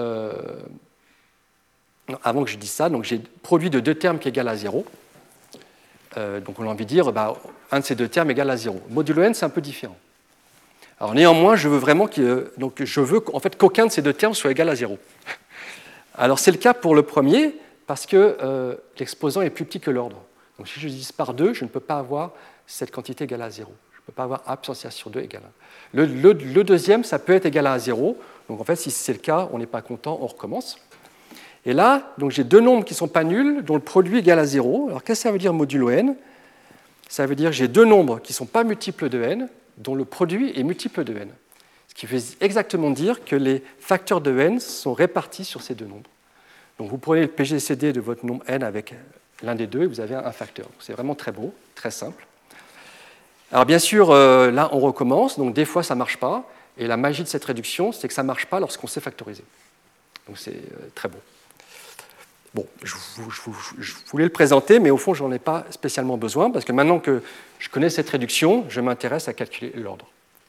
avant que je dise ça, donc j'ai produit de deux termes qui égale à 0. Donc on a envie de dire, un de ces deux termes égale à 0. Modulo n, c'est un peu différent. Alors néanmoins, je veux vraiment qu'aucun de ces deux termes soit égal à 0. Alors c'est le cas pour le premier, parce que l'exposant est plus petit que l'ordre. Donc si je divise par 2, je ne peux pas avoir cette quantité égale à 0. Je ne peux pas avoir a puissance r sur 2 égale 1. Le deuxième, ça peut être égal à 0. Donc en fait, si c'est le cas, on n'est pas content, on recommence. Et là, donc j'ai deux nombres qui ne sont pas nuls, dont le produit est égal à 0. Alors qu'est-ce que ça veut dire modulo n? Ça veut dire que j'ai deux nombres qui ne sont pas multiples de n, dont le produit est multiple de n. Ce qui veut exactement dire que les facteurs de n sont répartis sur ces deux nombres. Donc vous prenez le PGCD de votre nombre n avec l'un des deux et vous avez un facteur. C'est vraiment très beau, très simple. Alors bien sûr, là on recommence, donc des fois ça ne marche pas, et la magie de cette réduction, c'est que ça ne marche pas lorsqu'on sait factoriser. Donc c'est très beau. Bon, je voulais le présenter, mais au fond, je n'en ai pas spécialement besoin, parce que maintenant que je connais cette réduction, je m'intéresse à calculer l'ordre.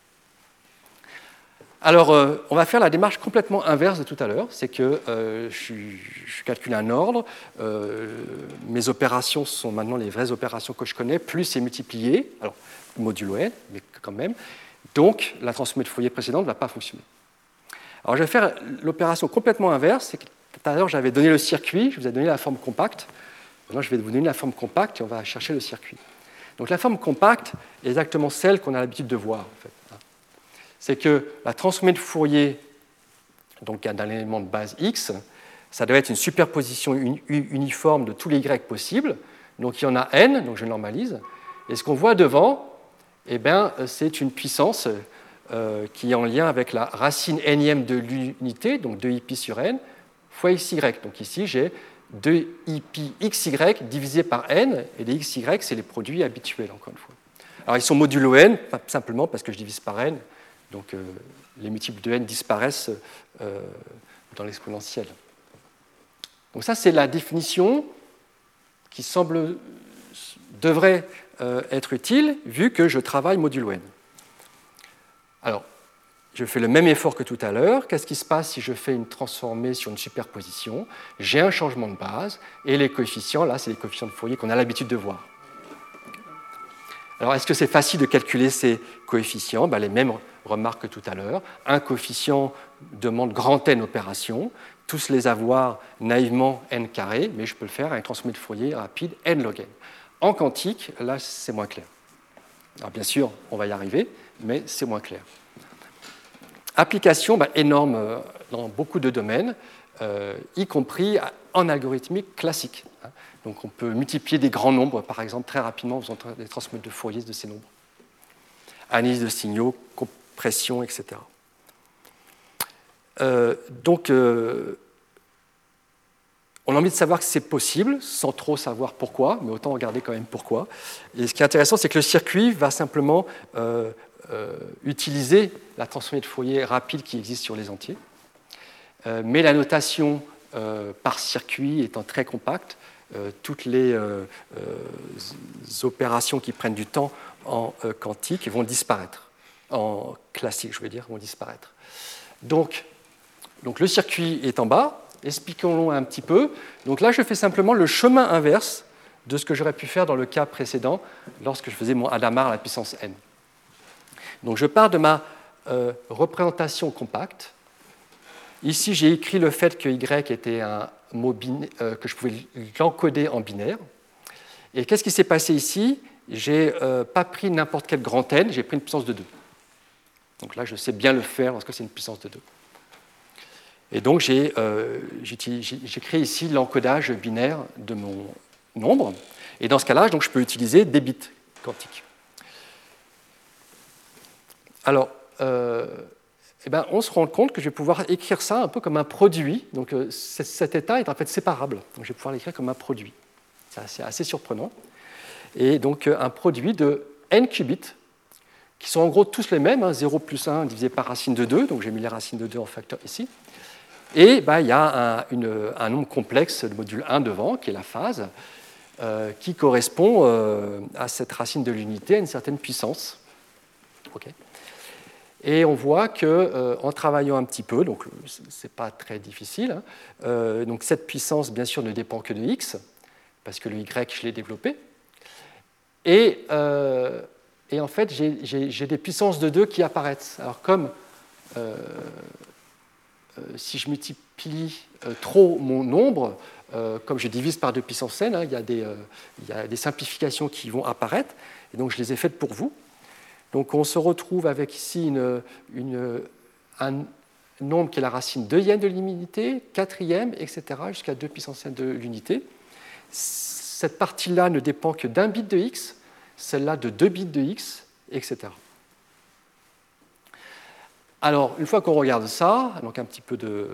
Alors, on va faire la démarche complètement inverse de tout à l'heure, c'est que je calcule un ordre, mes opérations sont maintenant les vraies opérations que je connais, plus c'est multiplié, alors modulo n, mais quand même, donc la transformée de Fourier précédente ne va pas fonctionner. Alors, je vais faire l'opération complètement inverse, c'est que tout à l'heure, j'avais donné le circuit, je vous ai donné la forme compacte. Maintenant, je vais vous donner la forme compacte et on va chercher le circuit. Donc, la forme compacte est exactement celle qu'on a l'habitude de voir. En fait. C'est que la transformée de Fourier d'un élément de base x, ça doit être une superposition uniforme de tous les y possibles. Donc, il y en a n, donc je normalise. Et ce qu'on voit devant, c'est une puissance qui est en lien avec la racine nème de l'unité, donc 2pi sur n, fois xy. Donc ici, j'ai 2pi xy divisé par n, et les xy, c'est les produits habituels, encore une fois. Alors, ils sont modulo n, pas simplement parce que je divise par n, donc les multiples de n disparaissent dans l'exponentielle. Donc ça, c'est la définition qui devrait être utile, vu que je travaille modulo n. Alors, je fais le même effort que tout à l'heure. Qu'est-ce qui se passe si je fais une transformée sur une superposition? J'ai un changement de base, et les coefficients, là, c'est les coefficients de Fourier qu'on a l'habitude de voir. Alors, est-ce que c'est facile de calculer ces coefficients? Les mêmes remarques que tout à l'heure. Un coefficient demande grand N opérations, tous les avoir naïvement n carré, mais je peux le faire avec une transformée de Fourier rapide n log n. En quantique, là, c'est moins clair. Alors, bien sûr, on va y arriver, mais c'est moins clair. Application énorme dans beaucoup de domaines, y compris en algorithmique classique. Donc on peut multiplier des grands nombres, par exemple, très rapidement en faisant des transformées de Fourier de ces nombres. Analyse de signaux, compression, etc. On a envie de savoir que c'est possible, sans trop savoir pourquoi, mais autant regarder quand même pourquoi. Et ce qui est intéressant, c'est que le circuit va simplement utiliser la transformée de Fourier rapide qui existe sur les entiers. Mais la notation par circuit étant très compacte, toutes les opérations qui prennent du temps en quantique vont disparaître. En classique, je veux dire, vont disparaître. Donc le circuit est en bas. Expliquons-le un petit peu. Donc là, je fais simplement le chemin inverse de ce que j'aurais pu faire dans le cas précédent lorsque je faisais mon Hadamard à la puissance n. Donc je pars de ma représentation compacte. Ici, j'ai écrit le fait que y était un mot que je pouvais l'encoder en binaire. Et qu'est-ce qui s'est passé ici? J'ai pas pris n'importe quel grand n, j'ai pris une puissance de 2. Donc là, je sais bien le faire lorsque c'est une puissance de 2. Et donc, j'ai créé ici l'encodage binaire de mon nombre. Et dans ce cas-là, donc, je peux utiliser des bits quantiques. Alors, eh ben, on se rend compte que je vais pouvoir écrire ça un peu comme un produit. Donc cet état est en fait séparable. Donc je vais pouvoir l'écrire comme un produit. C'est assez surprenant. Et donc un produit de n qubits, qui sont en gros tous les mêmes, hein, 0 plus 1 divisé par racine de 2, donc j'ai mis les racines de 2 en facteur ici. Et il y a un nombre complexe, le module 1 devant, qui est la phase, qui correspond à cette racine de l'unité à une certaine puissance. Okay. Et on voit qu'en travaillant un petit peu, donc ce n'est pas très difficile, hein, donc cette puissance, bien sûr, ne dépend que de x, parce que le y, je l'ai développé. Et en fait, j'ai des puissances de 2 qui apparaissent. Alors, comme si je multiplie trop mon nombre, comme je divise par 2 puissance n, hein, il y a des simplifications qui vont apparaître, et donc je les ai faites pour vous. Donc on se retrouve avec ici un nombre qui est la racine 2e de l'unité, 4e, etc., jusqu'à 2 puissance n de l'unité. Cette partie-là ne dépend que d'un bit de x, celle-là de 2 bits de x, etc. Alors, une fois qu'on regarde ça, donc un petit peu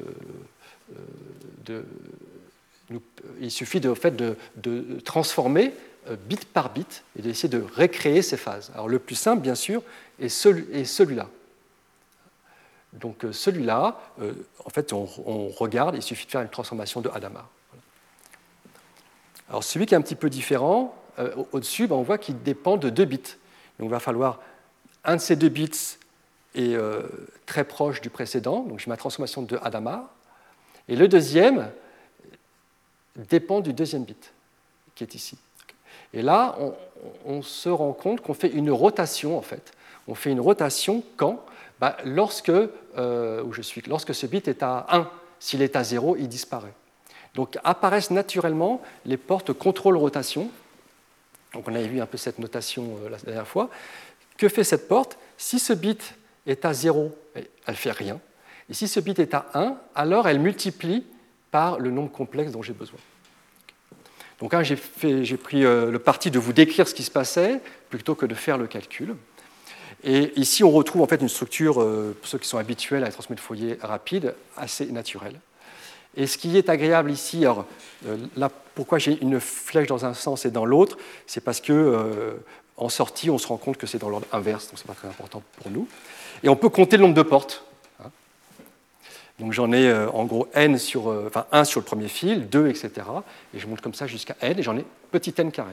il suffit de transformer bit par bit et d'essayer de recréer ces phases. Alors, le plus simple, bien sûr, est celui-là. Donc, celui-là, en fait, on regarde, il suffit de faire une transformation de Hadamard. Alors, celui qui est un petit peu différent, au-dessus, on voit qu'il dépend de 2 bits. Donc, il va falloir un de ces 2 bits est très proche du précédent, donc j'ai ma transformation de Hadamard, et le deuxième dépend du deuxième bit, qui est ici. Et là, on se rend compte qu'on fait une rotation, en fait. On fait une rotation quand lorsque ce bit est à 1. S'il est à 0, il disparaît. Donc apparaissent naturellement les portes contrôle-rotation. Donc on avait vu un peu cette notation la dernière fois. Que fait cette porte? Si ce bit est à 0, elle ne fait rien. Et si ce bit est à 1, alors elle multiplie par le nombre complexe dont j'ai besoin. Donc j'ai pris le parti de vous décrire ce qui se passait plutôt que de faire le calcul. Et ici, on retrouve en fait une structure, pour ceux qui sont habituels à la transmission de Fourier rapide, assez naturelle. Et ce qui est agréable ici, alors là, pourquoi j'ai une flèche dans un sens et dans l'autre, c'est parce que en sortie, on se rend compte que c'est dans l'ordre inverse, donc ce n'est pas très important pour nous. Et on peut compter le nombre de portes. Donc j'en ai en gros 1 sur le premier fil, 2, etc. Et je monte comme ça jusqu'à n, et j'en ai petit n carré.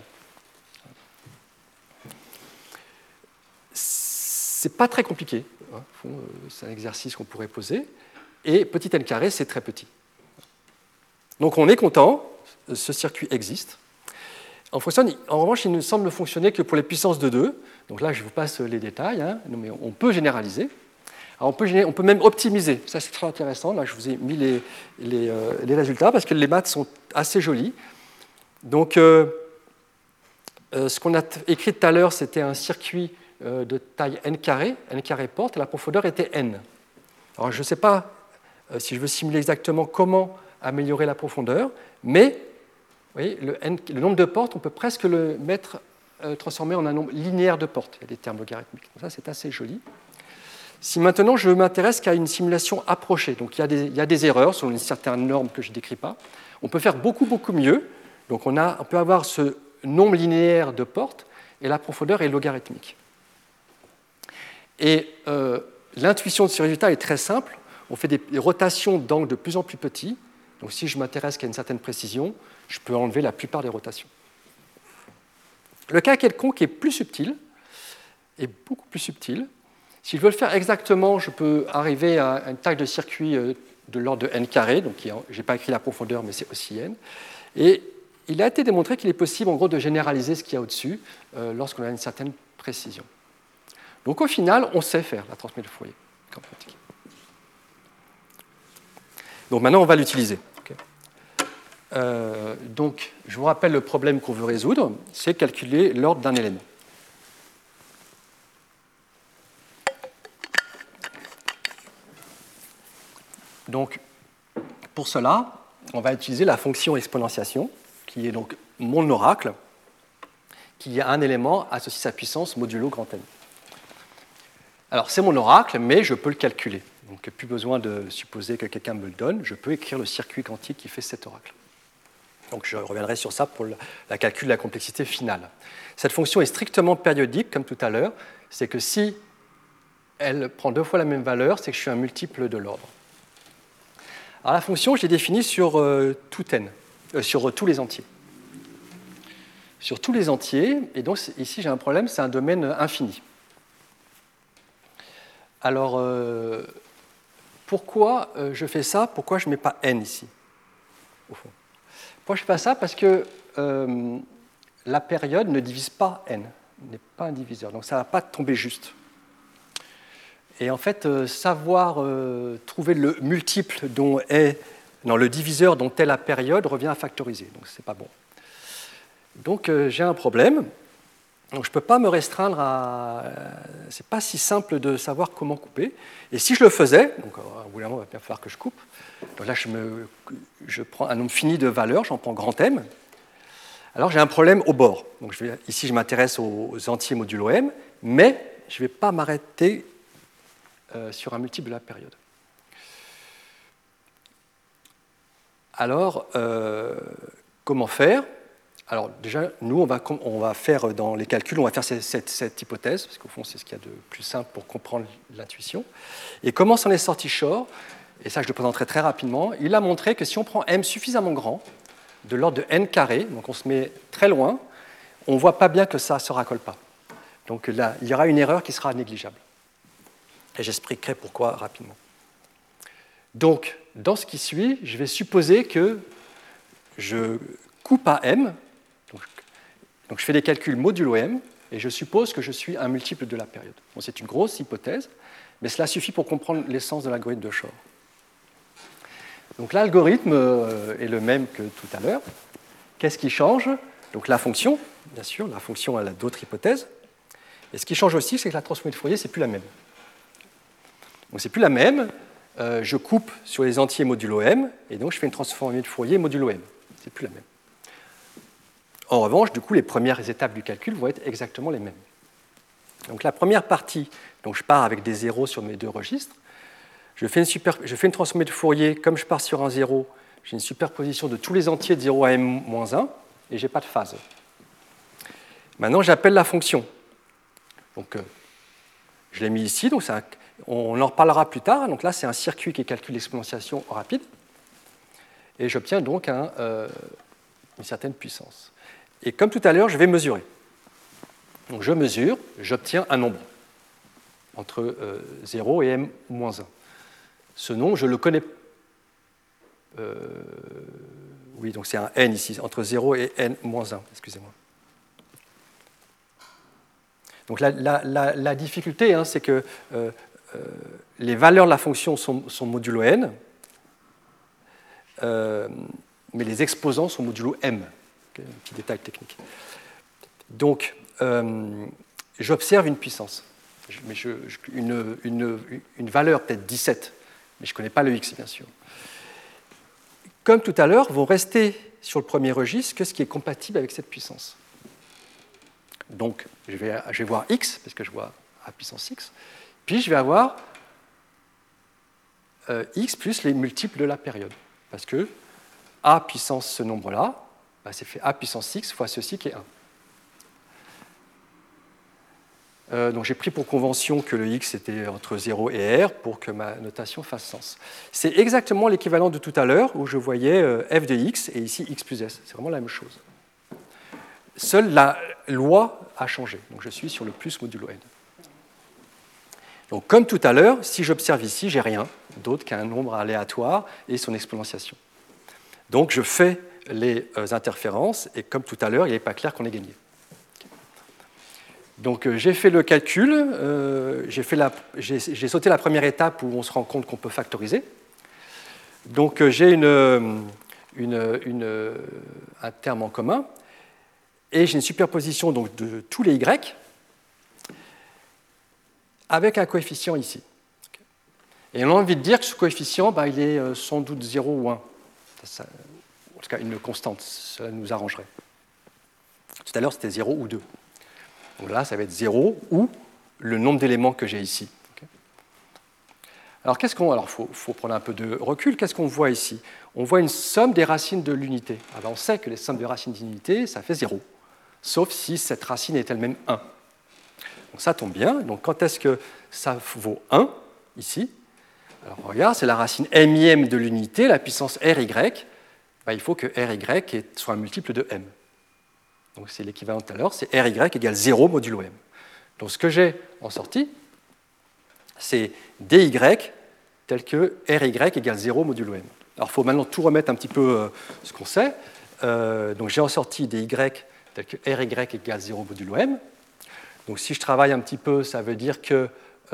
C'est pas très compliqué. C'est un exercice qu'on pourrait poser. Et petit n carré, c'est très petit. Donc on est content, ce circuit existe. En revanche, il ne semble fonctionner que pour les puissances de 2. Donc là, je vous passe les détails, hein, mais on peut généraliser. Alors on peut même optimiser. Ça, c'est très intéressant. Là, je vous ai mis les résultats parce que les maths sont assez jolis. Donc, ce qu'on a écrit tout à l'heure, c'était un circuit de taille n carré porte, et la profondeur était n. Alors, je ne sais pas si je veux simuler exactement comment améliorer la profondeur, mais vous voyez, le nombre de portes, on peut presque le transformer en un nombre linéaire de portes. Il y a des termes logarithmiques. Donc ça, c'est assez joli. Si maintenant je m'intéresse qu'à une simulation approchée, donc il y a des erreurs selon une certaine norme que je ne décris pas, on peut faire beaucoup, beaucoup mieux. Donc on peut avoir ce nombre linéaire de portes et la profondeur est logarithmique. Et l'intuition de ce résultat est très simple. On fait des rotations d'angles de plus en plus petits. Donc si je m'intéresse qu'à une certaine précision, je peux enlever la plupart des rotations. Le cas quelconque est plus subtil, est beaucoup plus subtil. Si je veux le faire exactement, je peux arriver à une taille de circuit de l'ordre de n carré, donc je n'ai pas écrit la profondeur, mais c'est aussi n. Et il a été démontré qu'il est possible en gros de généraliser ce qu'il y a au-dessus lorsqu'on a une certaine précision. Donc au final, on sait faire la transmission de Fourier. Donc maintenant, on va l'utiliser. Donc, je vous rappelle le problème qu'on veut résoudre, c'est calculer l'ordre d'un élément. Donc, pour cela, on va utiliser la fonction exponentiation, qui est donc mon oracle, qui a un élément associé à sa puissance modulo grand N. Alors, c'est mon oracle, mais je peux le calculer. Donc plus besoin de supposer que quelqu'un me le donne, je peux écrire le circuit quantique qui fait cet oracle. Donc je reviendrai sur ça pour la calcul de la complexité finale. Cette fonction est strictement périodique, comme tout à l'heure, c'est que si elle prend 2 fois la même valeur, c'est que je suis un multiple de l'ordre. Alors la fonction, je l'ai définie sur sur tous les entiers. Sur tous les entiers, et donc ici j'ai un problème, c'est un domaine infini. Alors, pourquoi je fais ça? Pourquoi je ne mets pas n ici, au fond? Pourquoi je ne fais pas ça? Parce que la période ne divise pas n, n'est pas un diviseur, donc ça ne va pas tomber juste. Et en fait, savoir trouver le multiple le diviseur dont est la période revient à factoriser, donc ce n'est pas bon. Donc j'ai un problème. Donc je ne peux pas me restreindre à... Ce n'est pas si simple de savoir comment couper. Et si je le faisais, donc au bout d'un moment, il va bien falloir que je coupe. Donc là, je prends un nombre fini de valeurs, j'en prends grand M. Alors j'ai un problème au bord. Donc ici, je m'intéresse aux entiers modulo M, mais je ne vais pas m'arrêter sur un multiple de la période. Alors, comment faire? Alors déjà, nous, on va faire dans les calculs, on va faire cette hypothèse, parce qu'au fond, c'est ce qu'il y a de plus simple pour comprendre l'intuition. Et comment s'en est sorti Shor, et ça je le présenterai très rapidement, il a montré que si on prend m suffisamment grand, de l'ordre de n carré, donc on se met très loin, on ne voit pas bien que ça ne se racole pas. Donc là, il y aura une erreur qui sera négligeable. Et j'expliquerai pourquoi rapidement. Donc, dans ce qui suit, je vais supposer que je coupe à m, donc je fais des calculs modulo m, et je suppose que je suis un multiple de la période. Bon, c'est une grosse hypothèse, mais cela suffit pour comprendre l'essence de l'algorithme de Shor. Donc l'algorithme est le même que tout à l'heure. Qu'est-ce qui change? Donc la fonction, bien sûr, la fonction elle a d'autres hypothèses. Et ce qui change aussi, c'est que la transformée de Fourier, c'est plus la même. Donc c'est plus la même. Je coupe sur les entiers modulo m, et donc je fais une transformée de Fourier modulo m. C'est plus la même. En revanche, du coup, les premières étapes du calcul vont être exactement les mêmes. Donc la première partie, donc je pars avec des zéros sur mes 2 registres. Je fais une transformée de Fourier, comme je pars sur un 0, j'ai une superposition de tous les entiers de 0 à m-1, et je n'ai pas de phase. Maintenant, j'appelle la fonction. Donc, je l'ai mis ici, donc on en reparlera plus tard. Donc là, c'est un circuit qui calcule l'exponentiation rapide, et j'obtiens donc une certaine puissance. Et comme tout à l'heure, je vais mesurer. Donc je mesure, j'obtiens un nombre entre 0 et m-1. Ce nombre, je le connais. Oui, donc c'est un n ici, entre 0 et n-1, excusez-moi. Donc la difficulté, c'est que les valeurs de la fonction sont modulo n, mais les exposants sont modulo m. Un petit détail technique. Donc, j'observe une puissance, une valeur peut-être 17, mais je ne connais pas le x, bien sûr. Comme tout à l'heure, vont rester sur le premier registre que ce qui est compatible avec cette puissance. Donc, je vais voir x, parce que je vois a puissance x, puis je vais avoir x plus les multiples de la période, parce que a puissance ce nombre-là, c'est fait a puissance x fois ceci qui est 1. Donc j'ai pris pour convention que le x était entre 0 et r pour que ma notation fasse sens. C'est exactement l'équivalent de tout à l'heure où je voyais f de x et ici x plus s. C'est vraiment la même chose. Seule la loi a changé. Donc je suis sur le plus modulo n. Donc comme tout à l'heure, si j'observe ici, j'ai rien d'autre qu'un nombre aléatoire et son exponentiation. Donc je fais les interférences et comme tout à l'heure, il n'est pas clair qu'on ait gagné. Donc j'ai fait le calcul, j'ai sauté la première étape où on se rend compte qu'on peut factoriser. Donc j'ai un terme en commun et j'ai une superposition donc, de tous les y avec un coefficient ici. Et on a envie de dire que ce coefficient, il est sans doute 0 ou 1. En tout cas, une constante, cela nous arrangerait. Tout à l'heure, c'était 0 ou 2. Donc là, ça va être 0 ou le nombre d'éléments que j'ai ici. Alors, faut prendre un peu de recul. Qu'est-ce qu'on voit ici? On voit une somme des racines de l'unité. Alors, on sait que les sommes de racines d'unité, ça fait 0, sauf si cette racine est elle-même 1. Donc, ça tombe bien. Donc, quand est-ce que ça vaut 1, ici? Alors, regarde, c'est la racine m de l'unité, la puissance ry. Il faut que ry soit un multiple de m. Donc, c'est l'équivalent de tout à l'heure, c'est ry égale 0 modulo m. Donc, ce que j'ai en sortie, c'est dy tel que ry égale 0 modulo m. Alors, il faut maintenant tout remettre un petit peu ce qu'on sait. Donc, j'ai en sortie dy tel que ry égale 0 modulo m. Donc, si je travaille un petit peu, ça veut dire que...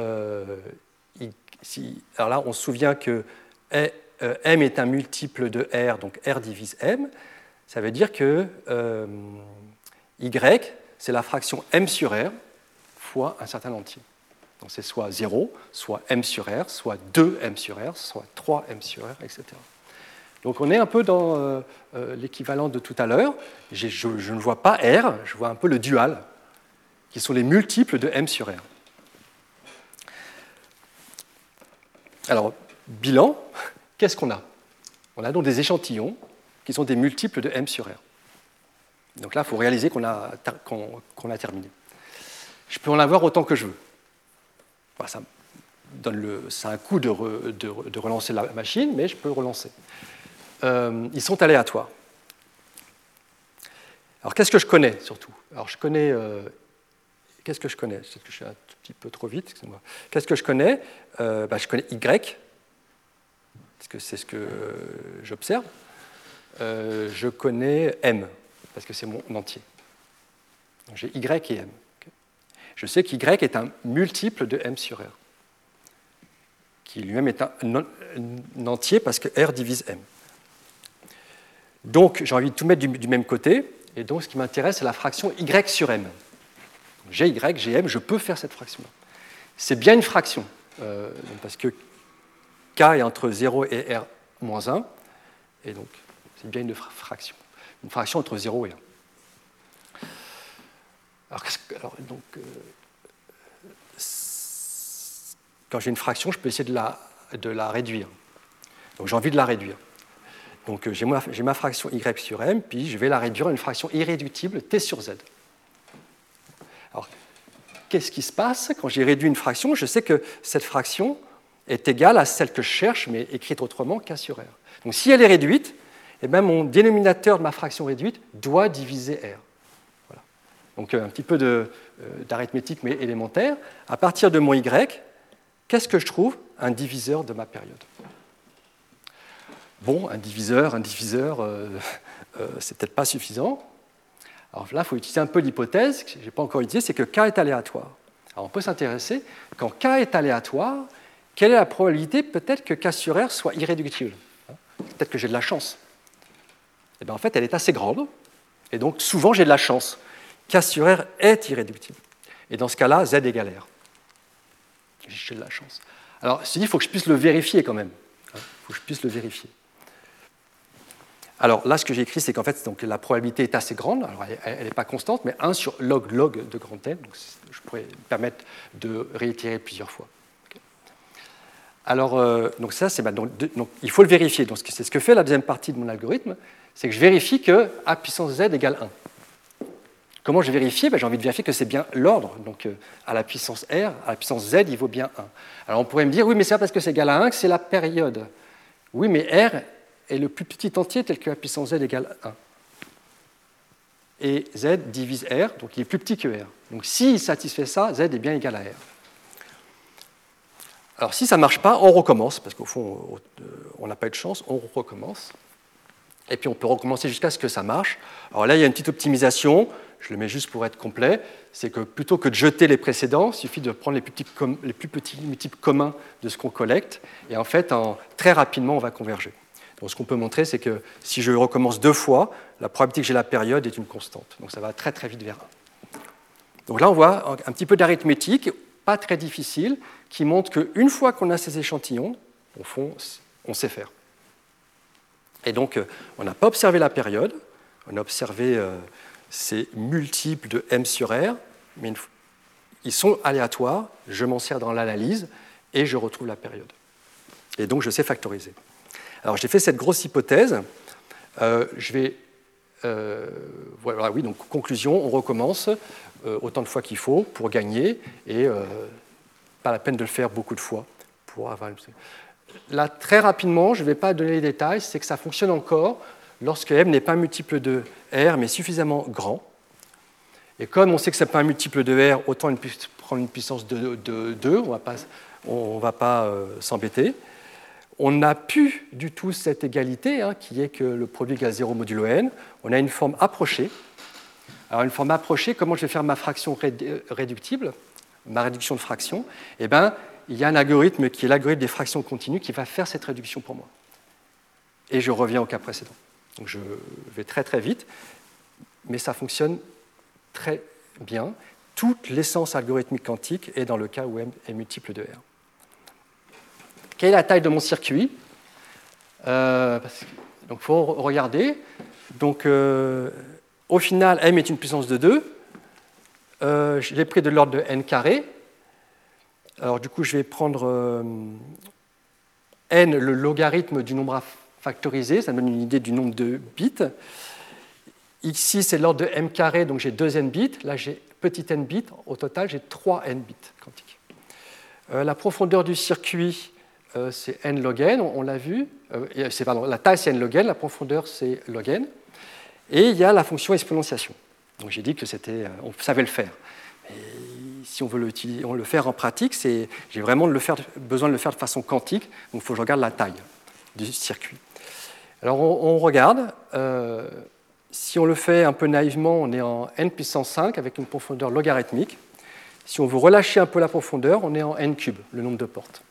alors là, on se souvient que m est un multiple de r, donc r divise m. Ça veut dire que y, c'est la fraction m sur r fois un certain entier. Donc c'est soit 0, soit m sur r, soit 2m sur r, soit 3m sur r, etc. Donc on est un peu dans l'équivalent de tout à l'heure. Je ne vois pas r, je vois un peu le dual, qui sont les multiples de m sur r. Alors, bilan, qu'est-ce qu'on a? On a donc des échantillons qui sont des multiples de m sur r. Donc là, il faut réaliser qu'on a terminé. Je peux en avoir autant que je veux. Ça a un coût de relancer la machine, mais je peux relancer. Ils sont aléatoires. Alors, qu'est-ce que je connais, surtout? Alors, je connais... qu'est-ce que je connais? Peut-être que je suis un tout petit peu trop vite, excusez-moi. Qu'est-ce que je connais? Je connais y, parce que c'est ce que j'observe. Je connais m, parce que c'est mon entier. Donc, j'ai y et m. Je sais qu'y est un multiple de m sur r, qui lui-même est un entier parce que r divise m. Donc, j'ai envie de tout mettre du même côté, et donc ce qui m'intéresse, c'est la fraction y sur m. J'ai y, j'ai m, je peux faire cette fraction-là. C'est bien une fraction, parce que k est entre 0 et r moins 1, et donc c'est bien une fraction. Une fraction entre 0 et 1. Quand j'ai une fraction, je peux essayer de la réduire. Donc j'ai envie de la réduire. Donc j'ai ma fraction y sur m, puis je vais la réduire à une fraction irréductible t sur z. Alors, qu'est-ce qui se passe quand j'ai réduit une fraction? Je sais que cette fraction est égale à celle que je cherche, mais écrite autrement, k sur r. Donc si elle est réduite, eh bien, mon dénominateur de ma fraction réduite doit diviser r. Voilà. Donc un petit peu d'arithmétique, mais élémentaire. À partir de mon y, qu'est-ce que je trouve? Un diviseur de ma période. Bon, un diviseur, c'est peut-être pas suffisant. Alors là, il faut utiliser un peu l'hypothèse, que je n'ai pas encore utilisée, c'est que k est aléatoire. Alors on peut s'intéresser, quand k est aléatoire, quelle est la probabilité peut-être que k sur r soit irréductible? Peut-être que j'ai de la chance. Et bien en fait, elle est assez grande, et donc souvent j'ai de la chance. K sur r est irréductible. Et dans ce cas-là, z égale r. J'ai de la chance. Alors, il faut que je puisse le vérifier quand même. Il faut que je puisse le vérifier. Alors là, ce que j'ai écrit, c'est qu'en fait, donc, la probabilité est assez grande. Alors, elle n'est pas constante, mais 1 sur log de grand N. Donc, je pourrais me permettre de réitérer plusieurs fois. Okay. Alors, donc ça, c'est donc, il faut le vérifier. Donc, c'est ce que fait la deuxième partie de mon algorithme, c'est que je vérifie que a puissance z égale 1. Comment je vérifie? J'ai envie de vérifier que c'est bien l'ordre. Donc, à la puissance r, à la puissance z, il vaut bien 1. Alors, on pourrait me dire, oui, mais c'est pas parce que c'est égal à 1 que c'est la période. Oui, mais r est le plus petit entier tel que a puissance z égale 1. Et z divise r, donc il est plus petit que r. Donc, s'il satisfait ça, z est bien égal à r. Alors, si ça ne marche pas, on recommence, parce qu'au fond, on n'a pas eu de chance, on recommence. Et puis, on peut recommencer jusqu'à ce que ça marche. Alors là, il y a une petite optimisation. Je le mets juste pour être complet, c'est que plutôt que de jeter les précédents, il suffit de prendre les plus petits multiples communs de ce qu'on collecte, et en fait, très rapidement, on va converger. Donc ce qu'on peut montrer, c'est que si je recommence 2 fois, la probabilité que j'ai la période est une constante. Donc ça va très très vite vers 1. Donc là, on voit un petit peu d'arithmétique, pas très difficile, qui montre qu'une fois qu'on a ces échantillons, au fond, on sait faire. Et donc, on n'a pas observé la période, on a observé... ces multiples de m sur r, mais ils sont aléatoires, je m'en sers dans l'analyse et je retrouve la période. Et donc, je sais factoriser. Alors, j'ai fait cette grosse hypothèse. Voilà, oui, donc conclusion, on recommence autant de fois qu'il faut pour gagner, et pas la peine de le faire beaucoup de fois. Là, très rapidement, je ne vais pas donner les détails, c'est que ça fonctionne encore lorsque M n'est pas un multiple de R, mais suffisamment grand. Et comme on sait que ce n'est pas un multiple de R, autant prendre une puissance de 2, on ne va pas s'embêter. On n'a plus du tout cette égalité, qui est que le produit égale 0 modulo n. On a une forme approchée. Alors, une forme approchée, comment je vais faire ma fraction réductible, ma réduction de fraction? Eh bien, il y a un algorithme qui est l'algorithme des fractions continues qui va faire cette réduction pour moi. Et je reviens au cas précédent. Donc, je vais très très vite, mais ça fonctionne très bien. Toute l'essence algorithmique quantique est dans le cas où M est multiple de R. Quelle est la taille de mon circuit? Donc, il faut regarder. Donc, au final, M est une puissance de 2. Je l'ai pris de l'ordre de n carré. Alors, du coup, je vais prendre n, le logarithme du nombre à factoriser. Ça me donne une idée du nombre de bits. Ici, c'est l'ordre de m carré, donc j'ai 2 n bits. Là, j'ai petit n bits. Au total, j'ai 3 n bits quantiques. La profondeur du circuit, c'est n log n, on l'a vu. La taille, c'est n log n, la profondeur, c'est log n. Et il y a la fonction exponentiation. Donc j'ai dit que on savait le faire. Et si on veut le faire en pratique, j'ai vraiment besoin de le faire de façon quantique, donc il faut que je regarde la taille du circuit. Alors on regarde. Si on le fait un peu naïvement, on est en n puissance 5 avec une profondeur logarithmique. Si on veut relâcher un peu la profondeur, on est en n cube, le nombre de portes.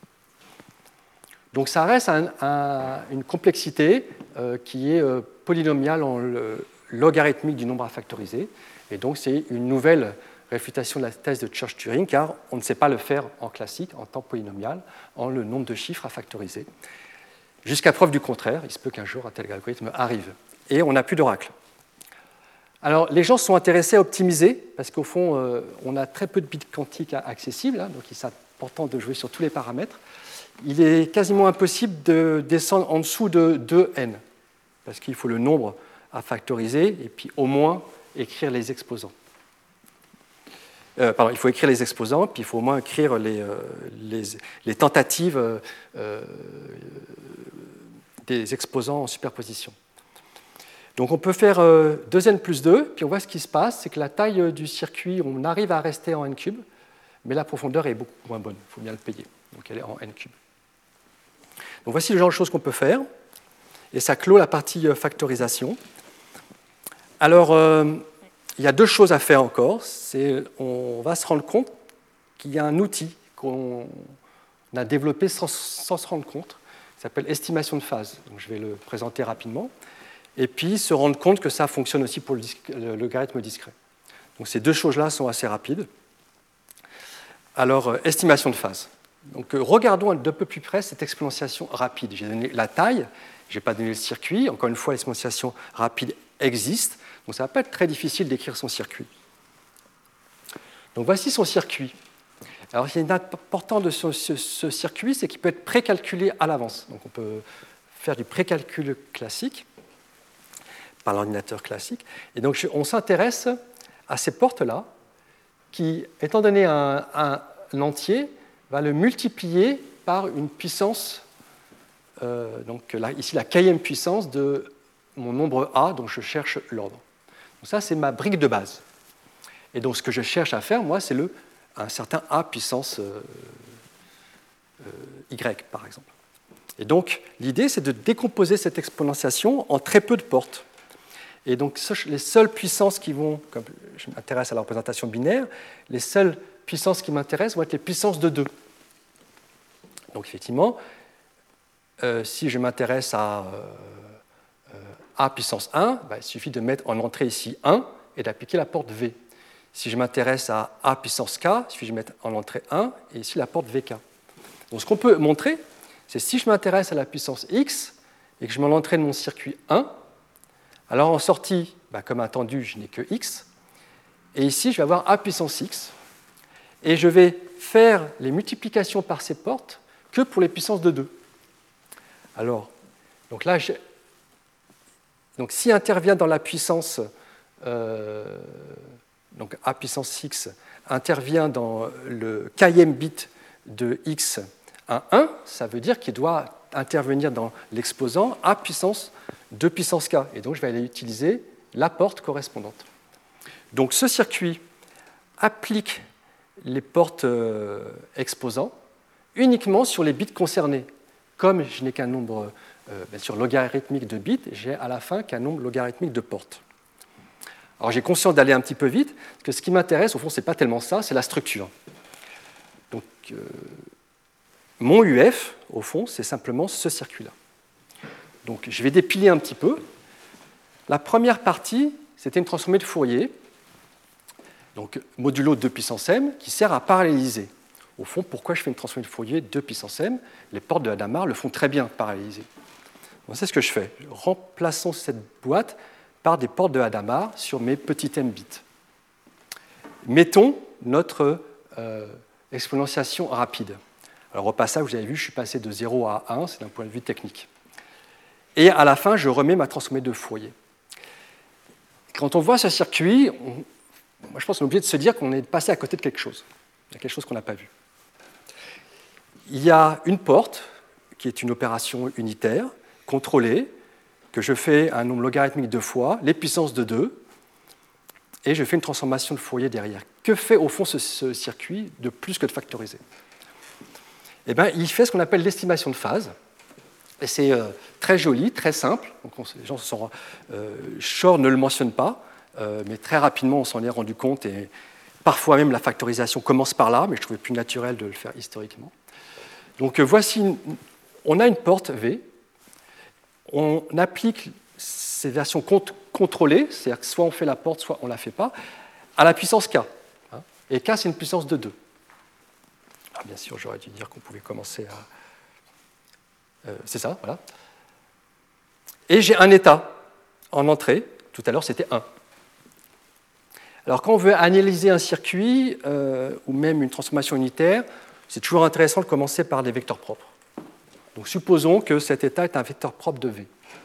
Donc ça reste une complexité qui est polynomiale en logarithmique du nombre à factoriser. Et donc c'est une nouvelle réfutation de la thèse de Church-Turing, car on ne sait pas le faire en classique, en temps polynomial, en le nombre de chiffres à factoriser. Jusqu'à preuve du contraire, il se peut qu'un jour un tel algorithme arrive. Et on n'a plus d'oracle. Alors les gens sont intéressés à optimiser, parce qu'au fond, on a très peu de bits quantiques accessibles, donc il est important de jouer sur tous les paramètres. Il est quasiment impossible de descendre en dessous de 2n, parce qu'il faut le nombre à factoriser, et puis au moins écrire les exposants. Il faut écrire les exposants, puis il faut au moins écrire les tentatives des exposants en superposition. Donc on peut faire 2n plus 2, puis on voit ce qui se passe, c'est que la taille du circuit, on arrive à rester en n cube, mais la profondeur est beaucoup moins bonne, il faut bien le payer, donc elle est en n cube. Donc voici le genre de choses qu'on peut faire, et ça clôt la partie factorisation. Alors, il y a 2 choses à faire encore. On va se rendre compte qu'il y a un outil qu'on a développé sans se rendre compte, qui s'appelle estimation de phase. Donc, je vais le présenter rapidement. Et puis, se rendre compte que ça fonctionne aussi pour le logarithme discret. Donc, ces 2 choses-là sont assez rapides. Alors, estimation de phase. Donc, regardons d'un peu plus près cette exponentiation rapide. J'ai donné la taille, je n'ai pas donné le circuit. Encore une fois, l'exponentiation rapide existe. Donc ça ne va pas être très difficile d'écrire son circuit. Donc voici son circuit. Alors, ce qui est important de ce circuit, c'est qu'il peut être précalculé à l'avance. Donc on peut faire du précalcul classique par l'ordinateur classique. Et donc on s'intéresse à ces portes-là qui, étant donné un entier, va le multiplier par une puissance, donc là, ici la kème puissance de mon nombre A dont je cherche l'ordre. Donc ça, c'est ma brique de base. Et donc, ce que je cherche à faire, moi, c'est un certain A puissance Y, par exemple. Et donc, l'idée, c'est de décomposer cette exponentiation en très peu de portes. Et donc, les seules puissances qui vont, comme je m'intéresse à la représentation binaire, les seules puissances qui m'intéressent vont être les puissances de 2. Donc, effectivement, si je m'intéresse à A puissance 1, il suffit de mettre en entrée ici 1 et d'appliquer la porte V. Si je m'intéresse à A puissance K, il suffit de mettre en entrée 1 et ici la porte VK. Donc ce qu'on peut montrer, c'est si je m'intéresse à la puissance X et que je mets en entrée de mon circuit 1, alors en sortie, comme attendu, je n'ai que X. Et ici, je vais avoir A puissance X. Et je vais faire les multiplications par ces portes que pour les puissances de 2. Alors, donc là, donc si intervient dans la puissance, donc A puissance x, intervient dans le kème bit de x un 1, ça veut dire qu'il doit intervenir dans l'exposant A puissance 2 puissance k. Et donc, je vais aller utiliser la porte correspondante. Donc, ce circuit applique les portes exposants uniquement sur les bits concernés. Comme je n'ai qu'un nombre bien sûr logarithmique de bits, j'ai à la fin qu'un nombre logarithmique de portes. Alors, j'ai conscience d'aller un petit peu vite, parce que ce qui m'intéresse, au fond, ce n'est pas tellement ça, c'est la structure. Donc, mon UF, au fond, c'est simplement ce circuit-là. Donc, je vais dépiler un petit peu. La première partie, c'était une transformée de Fourier, donc modulo 2 puissance m, qui sert à paralléliser. Au fond, pourquoi je fais une transformée de Fourier 2 puissance m? Les portes de Hadamard le font très bien paralléliser. C'est ce que je fais. Remplaçons cette boîte par des portes de Hadamard sur mes petits m bits. Mettons notre exponentiation rapide. Alors au passage, vous avez vu, je suis passé de 0 à 1, c'est d'un point de vue technique. Et à la fin, je remets ma transformée de Fourier. Quand on voit ce circuit, moi, je pense qu'on est obligé de se dire qu'on est passé à côté de quelque chose. Il y a quelque chose qu'on n'a pas vu. Il y a une porte, qui est une opération unitaire, contrôlée, que je fais un nombre logarithmique 2 fois, les puissances de 2, et je fais une transformation de Fourier derrière. Que fait au fond ce circuit de plus que de factoriser? Eh bien, il fait ce qu'on appelle l'estimation de phase. Et c'est très joli, très simple. Donc, les gens Shor ne le mentionne pas, mais très rapidement, on s'en est rendu compte. Et parfois même, la factorisation commence par là, mais je trouvais plus naturel de le faire historiquement. Donc, voici, on a une porte V. On applique ces versions contrôlées, c'est-à-dire que soit on fait la porte, soit on ne la fait pas, à la puissance K. Et K, c'est une puissance de 2. Ah, bien sûr, j'aurais dû dire qu'on pouvait commencer à... c'est ça, voilà. Et j'ai un état en entrée. Tout à l'heure, c'était 1. Alors, quand on veut analyser un circuit ou même une transformation unitaire, c'est toujours intéressant de commencer par des vecteurs propres. Donc, supposons que cet état est un vecteur propre de V.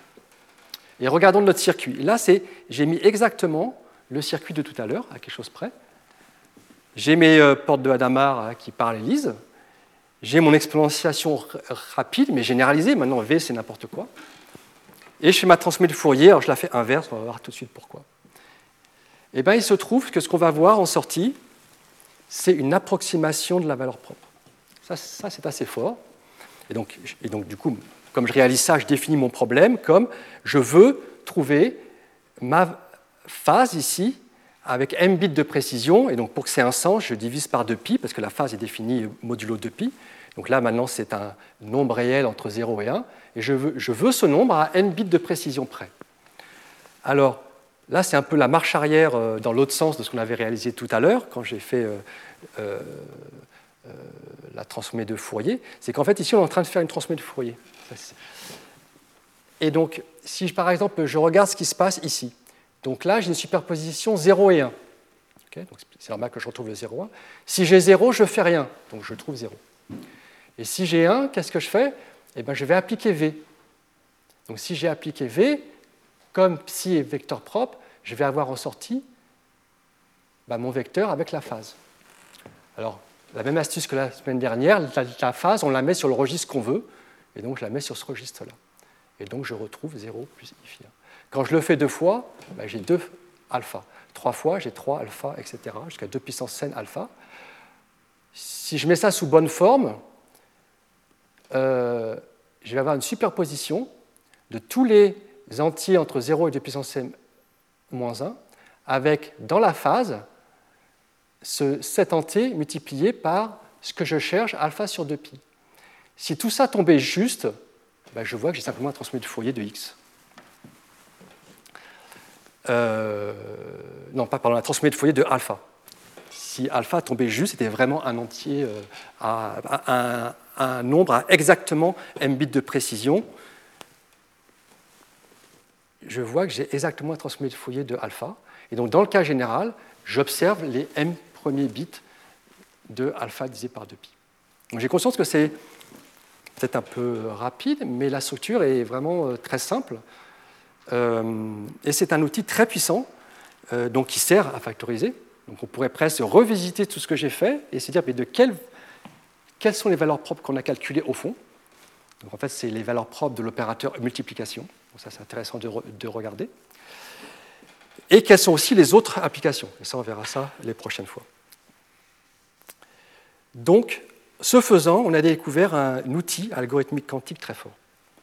Et regardons notre circuit. Là, j'ai mis exactement le circuit de tout à l'heure, à quelque chose près. J'ai mes portes de Hadamard qui parallélisent. J'ai mon exponentiation rapide, mais généralisée. Maintenant, V, c'est n'importe quoi. Et je fais ma transformée de Fourier. Alors, je la fais inverse. On va voir tout de suite pourquoi. Eh bien, il se trouve que ce qu'on va voir en sortie, c'est une approximation de la valeur propre. Ça c'est assez fort. Et donc, du coup, comme je réalise ça, je définis mon problème comme je veux trouver ma phase ici avec m bits de précision. Et donc, pour que c'est un sens, je divise par 2π, parce que la phase est définie modulo 2π. Donc là, maintenant, c'est un nombre réel entre 0 et 1. Et je veux ce nombre à n bits de précision près. Alors, là, c'est un peu la marche arrière dans l'autre sens de ce qu'on avait réalisé tout à l'heure, quand j'ai fait la transformée de Fourier. C'est qu'en fait, ici, on est en train de faire une transformée de Fourier. Et donc, si, par exemple, je regarde ce qui se passe ici, donc là, j'ai une superposition 0 et 1. Okay, donc c'est normal que je retrouve le 0, 1. Si j'ai 0, je ne fais rien, donc je trouve 0. Et si j'ai 1, qu'est-ce que je fais? Eh bien, je vais appliquer V. Donc si j'ai appliqué V, comme psi est vecteur propre, je vais avoir en sortie mon vecteur avec la phase. Alors, la même astuce que la semaine dernière, la phase, on la met sur le registre qu'on veut, et donc je la mets sur ce registre-là. Et donc je retrouve 0 plus i. Quand je le fais 2 fois, j'ai 2 alpha. 3 fois, j'ai 3 alpha, etc., jusqu'à 2 puissance n alpha. Si je mets ça sous bonne forme, je vais avoir une superposition de tous les entiers entre 0 et 2 puissance n moins 1, avec, dans la phase, cet entier multiplié par ce que je cherche, alpha sur 2π. Si tout ça tombait juste, je vois que j'ai simplement un transformé de Fourier de x. Non, pas pardon, la transformée de Fourier de alpha. Si alpha tombait juste, c'était vraiment un entier, un nombre à exactement m bits de précision. Je vois que j'ai exactement un transformé de Fourier de alpha. Et donc, dans le cas général, j'observe les m premiers bits de alpha divisé par 2π. Donc, j'ai conscience que c'est peut-être un peu rapide, mais la structure est vraiment très simple. Et c'est un outil très puissant donc qui sert à factoriser. Donc on pourrait presque revisiter tout ce que j'ai fait et se dire mais quelles sont les valeurs propres qu'on a calculées au fond. Donc en fait, c'est les valeurs propres de l'opérateur multiplication. Donc ça, c'est intéressant de regarder. Et quelles sont aussi les autres applications. Et ça, on verra ça les prochaines fois. Donc, ce faisant, on a découvert un outil algorithmique quantique très fort.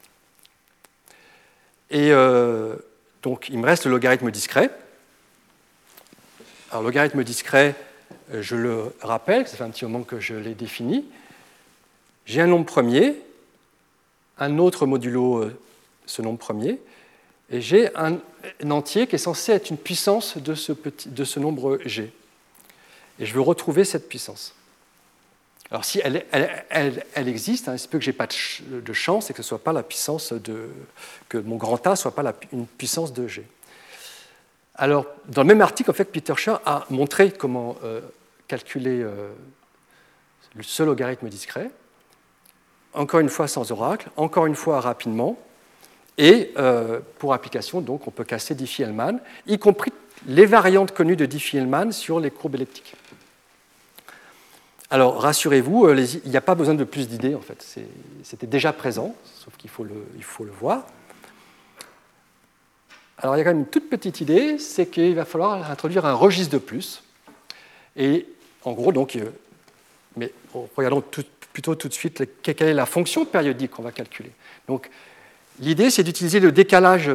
Et donc, il me reste le logarithme discret. Alors, le logarithme discret, je le rappelle, ça fait un petit moment que je l'ai défini. J'ai un nombre premier, un autre modulo ce nombre premier, et j'ai un entier qui est censé être une puissance de ce nombre G. Et je veux retrouver cette puissance. Alors si elle existe, il se peut que je n'ai pas de chance et que ce soit pas la puissance que mon grand A ne soit pas une puissance de G. Alors, dans le même article, en fait, Peter Shor a montré comment calculer ce logarithme discret, encore une fois sans oracle, encore une fois rapidement, et pour application, donc, on peut casser Diffie-Hellman, y compris les variantes connues de Diffie-Hellman sur les courbes elliptiques. Alors, rassurez-vous, il n'y a pas besoin de plus d'idées, en fait. C'était déjà présent, sauf qu'il faut le voir. Alors, il y a quand même une toute petite idée, c'est qu'il va falloir introduire un registre de plus. Et en gros, donc, mais regardons plutôt tout de suite quelle est la fonction périodique qu'on va calculer. Donc, l'idée, c'est d'utiliser le décalage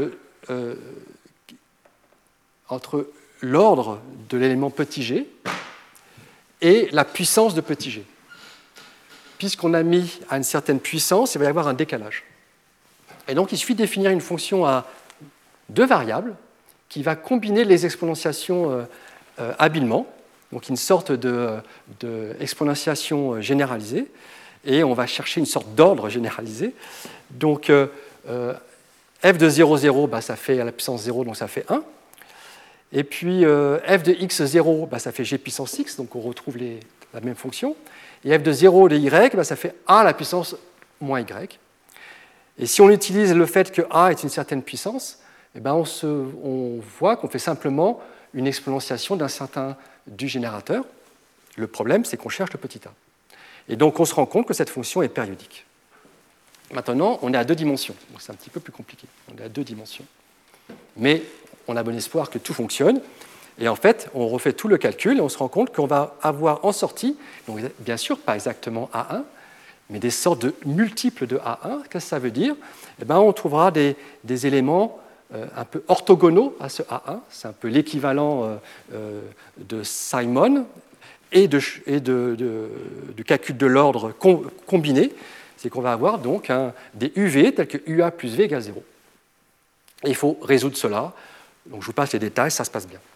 entre l'ordre de l'élément petit g et la puissance de petit g. Puisqu'on a mis à une certaine puissance, il va y avoir un décalage. Et donc, il suffit de définir une fonction à deux variables qui va combiner les exponentiations habilement, donc une sorte d'exponentiation généralisée, et on va chercher une sorte d'ordre généralisé. Donc, f de 0, 0, ça fait à la puissance 0, donc ça fait 1. Et puis f de x0, ça fait g puissance x, donc on retrouve la même fonction. Et f de 0 de y, ça fait a à la puissance moins y. Et si on utilise le fait que a est une certaine puissance, on voit qu'on fait simplement une exponentiation d'un certain du générateur. Le problème, c'est qu'on cherche le petit a. Et donc, on se rend compte que cette fonction est périodique. Maintenant, on est à deux dimensions. Donc, c'est un petit peu plus compliqué. On est à deux dimensions. Mais on a bon espoir que tout fonctionne. Et en fait, on refait tout le calcul et on se rend compte qu'on va avoir en sortie, donc bien sûr, pas exactement A1, mais des sortes de multiples de A1. Qu'est-ce que ça veut dire ? On trouvera des éléments un peu orthogonaux à ce A1. C'est un peu l'équivalent de Simon et du calcul de l'ordre combiné. C'est qu'on va avoir donc des UV tels que UA plus V égale 0. Et il faut résoudre cela. Donc je vous passe les détails, ça se passe bien.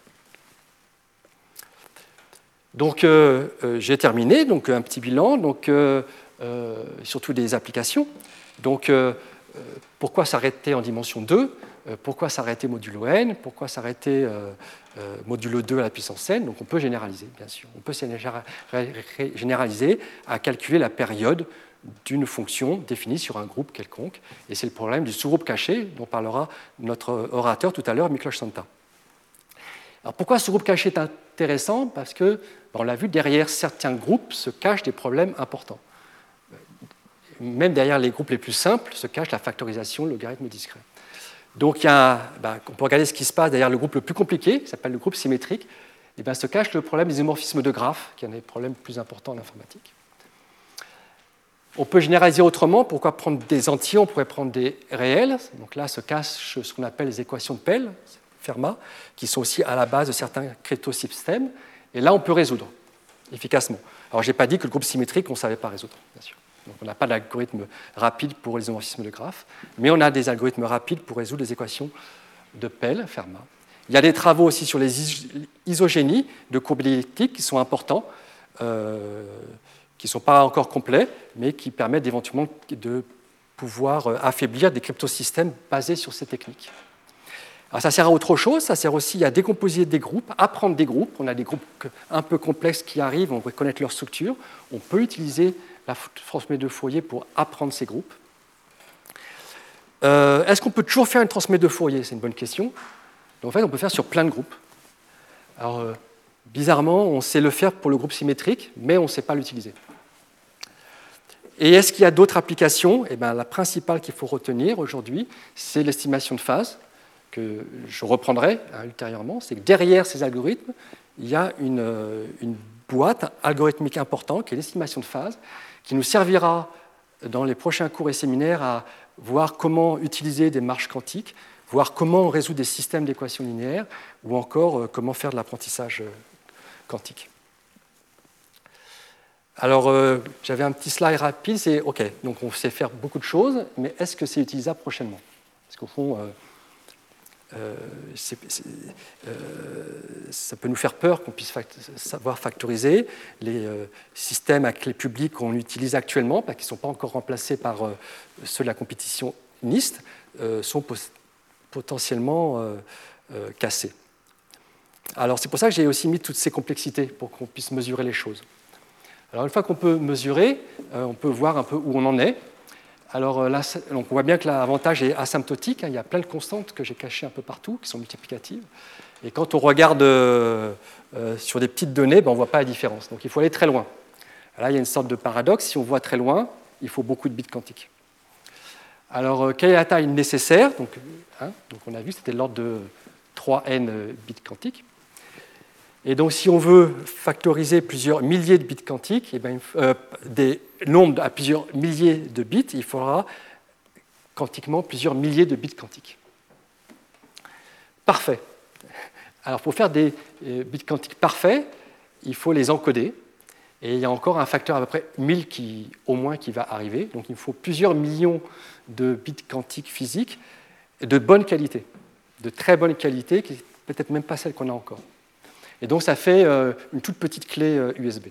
Donc j'ai terminé, donc un petit bilan, donc surtout des applications. Donc pourquoi s'arrêter en dimension 2 ? Pourquoi s'arrêter modulo n ? Pourquoi s'arrêter modulo 2 à la puissance n ? Donc on peut généraliser, bien sûr. On peut généraliser à calculer la période d'une fonction définie sur un groupe quelconque. Et c'est le problème du sous-groupe caché dont parlera notre orateur tout à l'heure, Miklos Santa. Alors pourquoi ce sous-groupe caché est intéressant ? Parce que, on l'a vu, derrière certains groupes se cachent des problèmes importants. Même derrière les groupes les plus simples se cache la factorisation, le logarithme discret. Donc on peut regarder ce qui se passe derrière le groupe le plus compliqué, qui s'appelle le groupe symétrique. Et se cache le problème des isomorphismes de graphes, qui est un des problèmes plus importants en informatique. On peut généraliser autrement. Pourquoi prendre des entiers ? On pourrait prendre des réels. Donc là se cachent ce qu'on appelle les équations de Pell, Fermat, qui sont aussi à la base de certains cryptosystèmes. Et là, on peut résoudre efficacement. Alors, je n'ai pas dit que le groupe symétrique, on ne savait pas résoudre, bien sûr. Donc, on n'a pas d'algorithme rapide pour les isomorphismes de graphes, mais on a des algorithmes rapides pour résoudre les équations de Pell, Fermat. Il y a des travaux aussi sur les isogénies de courbes elliptiques qui sont importants, qui ne sont pas encore complets, mais qui permettent éventuellement de pouvoir affaiblir des cryptosystèmes basés sur ces techniques. Alors ça sert à autre chose, ça sert aussi à décomposer des groupes, apprendre des groupes. On a des groupes un peu complexes qui arrivent, on veut connaître leur structure. On peut utiliser la transméthode de Fourier pour apprendre ces groupes. Est-ce qu'on peut toujours faire une transméthode de Fourier? C'est une bonne question. Donc, en fait, on peut faire sur plein de groupes. Alors, bizarrement, on sait le faire pour le groupe symétrique, mais on ne sait pas l'utiliser. Et est-ce qu'il y a d'autres applications? Eh bien, la principale qu'il faut retenir aujourd'hui, c'est l'estimation de phase, que je reprendrai ultérieurement. C'est que derrière ces algorithmes, il y a une boîte algorithmique importante, qui est l'estimation de phase, qui nous servira dans les prochains cours et séminaires à voir comment utiliser des marches quantiques, voir comment on résout des systèmes d'équations linéaires, ou encore comment faire de l'apprentissage quantique. Alors, j'avais un petit slide rapide, c'est OK, donc on sait faire beaucoup de choses, mais est-ce que c'est utilisable prochainement? Parce qu'au fond, ça peut nous faire peur qu'on puisse savoir factoriser. Les systèmes à clé publique qu'on utilise actuellement, qui ne sont pas encore remplacés par ceux de la compétition NIST, sont potentiellement cassés. Alors, c'est pour ça que j'ai aussi mis toutes ces complexités, pour qu'on puisse mesurer les choses. Alors, une fois qu'on peut mesurer, on peut voir un peu où on en est. Alors là, donc on voit bien que l'avantage est asymptotique. Il y a plein de constantes que j'ai cachées un peu partout, qui sont multiplicatives. Et quand on regarde sur des petites données, on ne voit pas la différence. Donc il faut aller très loin. Là, il y a une sorte de paradoxe. Si on voit très loin, il faut beaucoup de bits quantiques. Alors, quelle est la taille nécessaire? Donc on a vu, c'était de l'ordre de 3n bits quantiques. Et donc, si on veut factoriser plusieurs milliers de bits quantiques, des nombres à plusieurs milliers de bits, il faudra quantiquement plusieurs milliers de bits quantiques. Parfait. Alors, pour faire des bits quantiques parfaits, il faut les encoder. Et il y a encore un facteur à peu près 1000 au moins qui va arriver. Donc, il faut plusieurs millions de bits quantiques physiques de bonne qualité, de très bonne qualité, qui n'est peut-être même pas celle qu'on a encore. Et donc, ça fait une toute petite clé USB.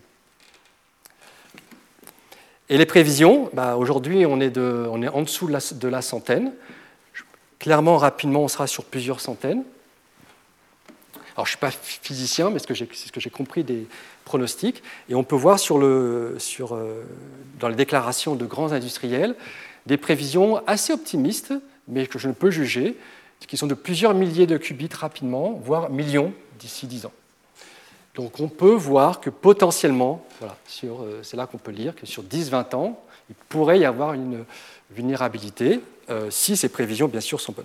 Et les prévisions, aujourd'hui, on est en dessous de la centaine. Clairement, rapidement, on sera sur plusieurs centaines. Alors, je ne suis pas physicien, mais c'est ce que j'ai compris des pronostics. Et on peut voir dans les déclarations de grands industriels des prévisions assez optimistes, mais que je ne peux juger, qui sont de plusieurs milliers de qubits rapidement, voire millions d'ici 10 ans. Donc on peut voir que potentiellement, c'est là qu'on peut lire que sur 10-20 ans, il pourrait y avoir une vulnérabilité, si ces prévisions, bien sûr, sont bonnes.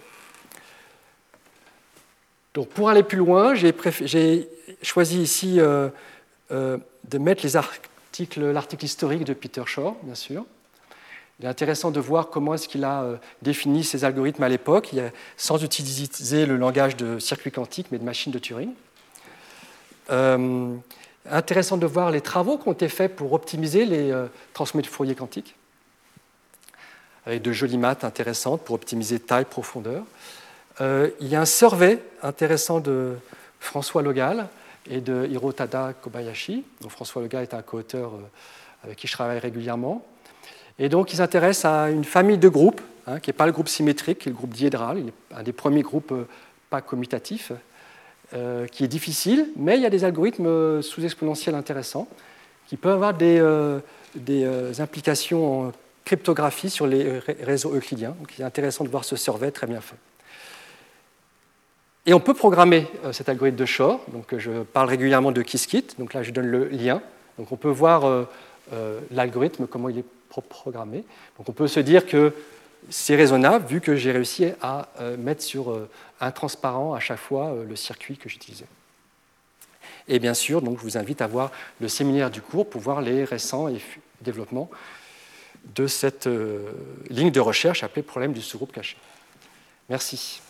Donc pour aller plus loin, j'ai choisi ici de mettre l'article historique de Peter Shor, bien sûr. Il est intéressant de voir comment est-ce qu'il a défini ses algorithmes à l'époque, sans utiliser le langage de circuit quantique, mais de machine de Turing. Intéressant de voir les travaux qui ont été faits pour optimiser les transméthode de Fourier quantique, avec de jolies maths intéressantes pour optimiser taille, profondeur. Il y a un survey intéressant de François Logal et de Hirotada Kobayashi. Donc, François Logal est un co-auteur avec qui je travaille régulièrement. Et donc, ils s'intéressent à une famille de groupes, qui n'est pas le groupe symétrique, qui est le groupe diédral, un des premiers groupes pas commutatifs, qui est difficile, mais il y a des algorithmes sous-exponentiels intéressants qui peuvent avoir des implications en cryptographie sur les réseaux euclidiens. Donc, il est intéressant de voir ce survey très bien fait. Et on peut programmer cet algorithme de Shor. Donc, je parle régulièrement de Qiskit. Donc là, je donne le lien. Donc, on peut voir l'algorithme, comment il est programmé. Donc, on peut se dire que c'est raisonnable, vu que j'ai réussi à mettre sur un transparent à chaque fois le circuit que j'utilisais. Et bien sûr, donc, je vous invite à voir le séminaire du cours pour voir les récents développements de cette ligne de recherche appelée problème du sous-groupe caché. Merci.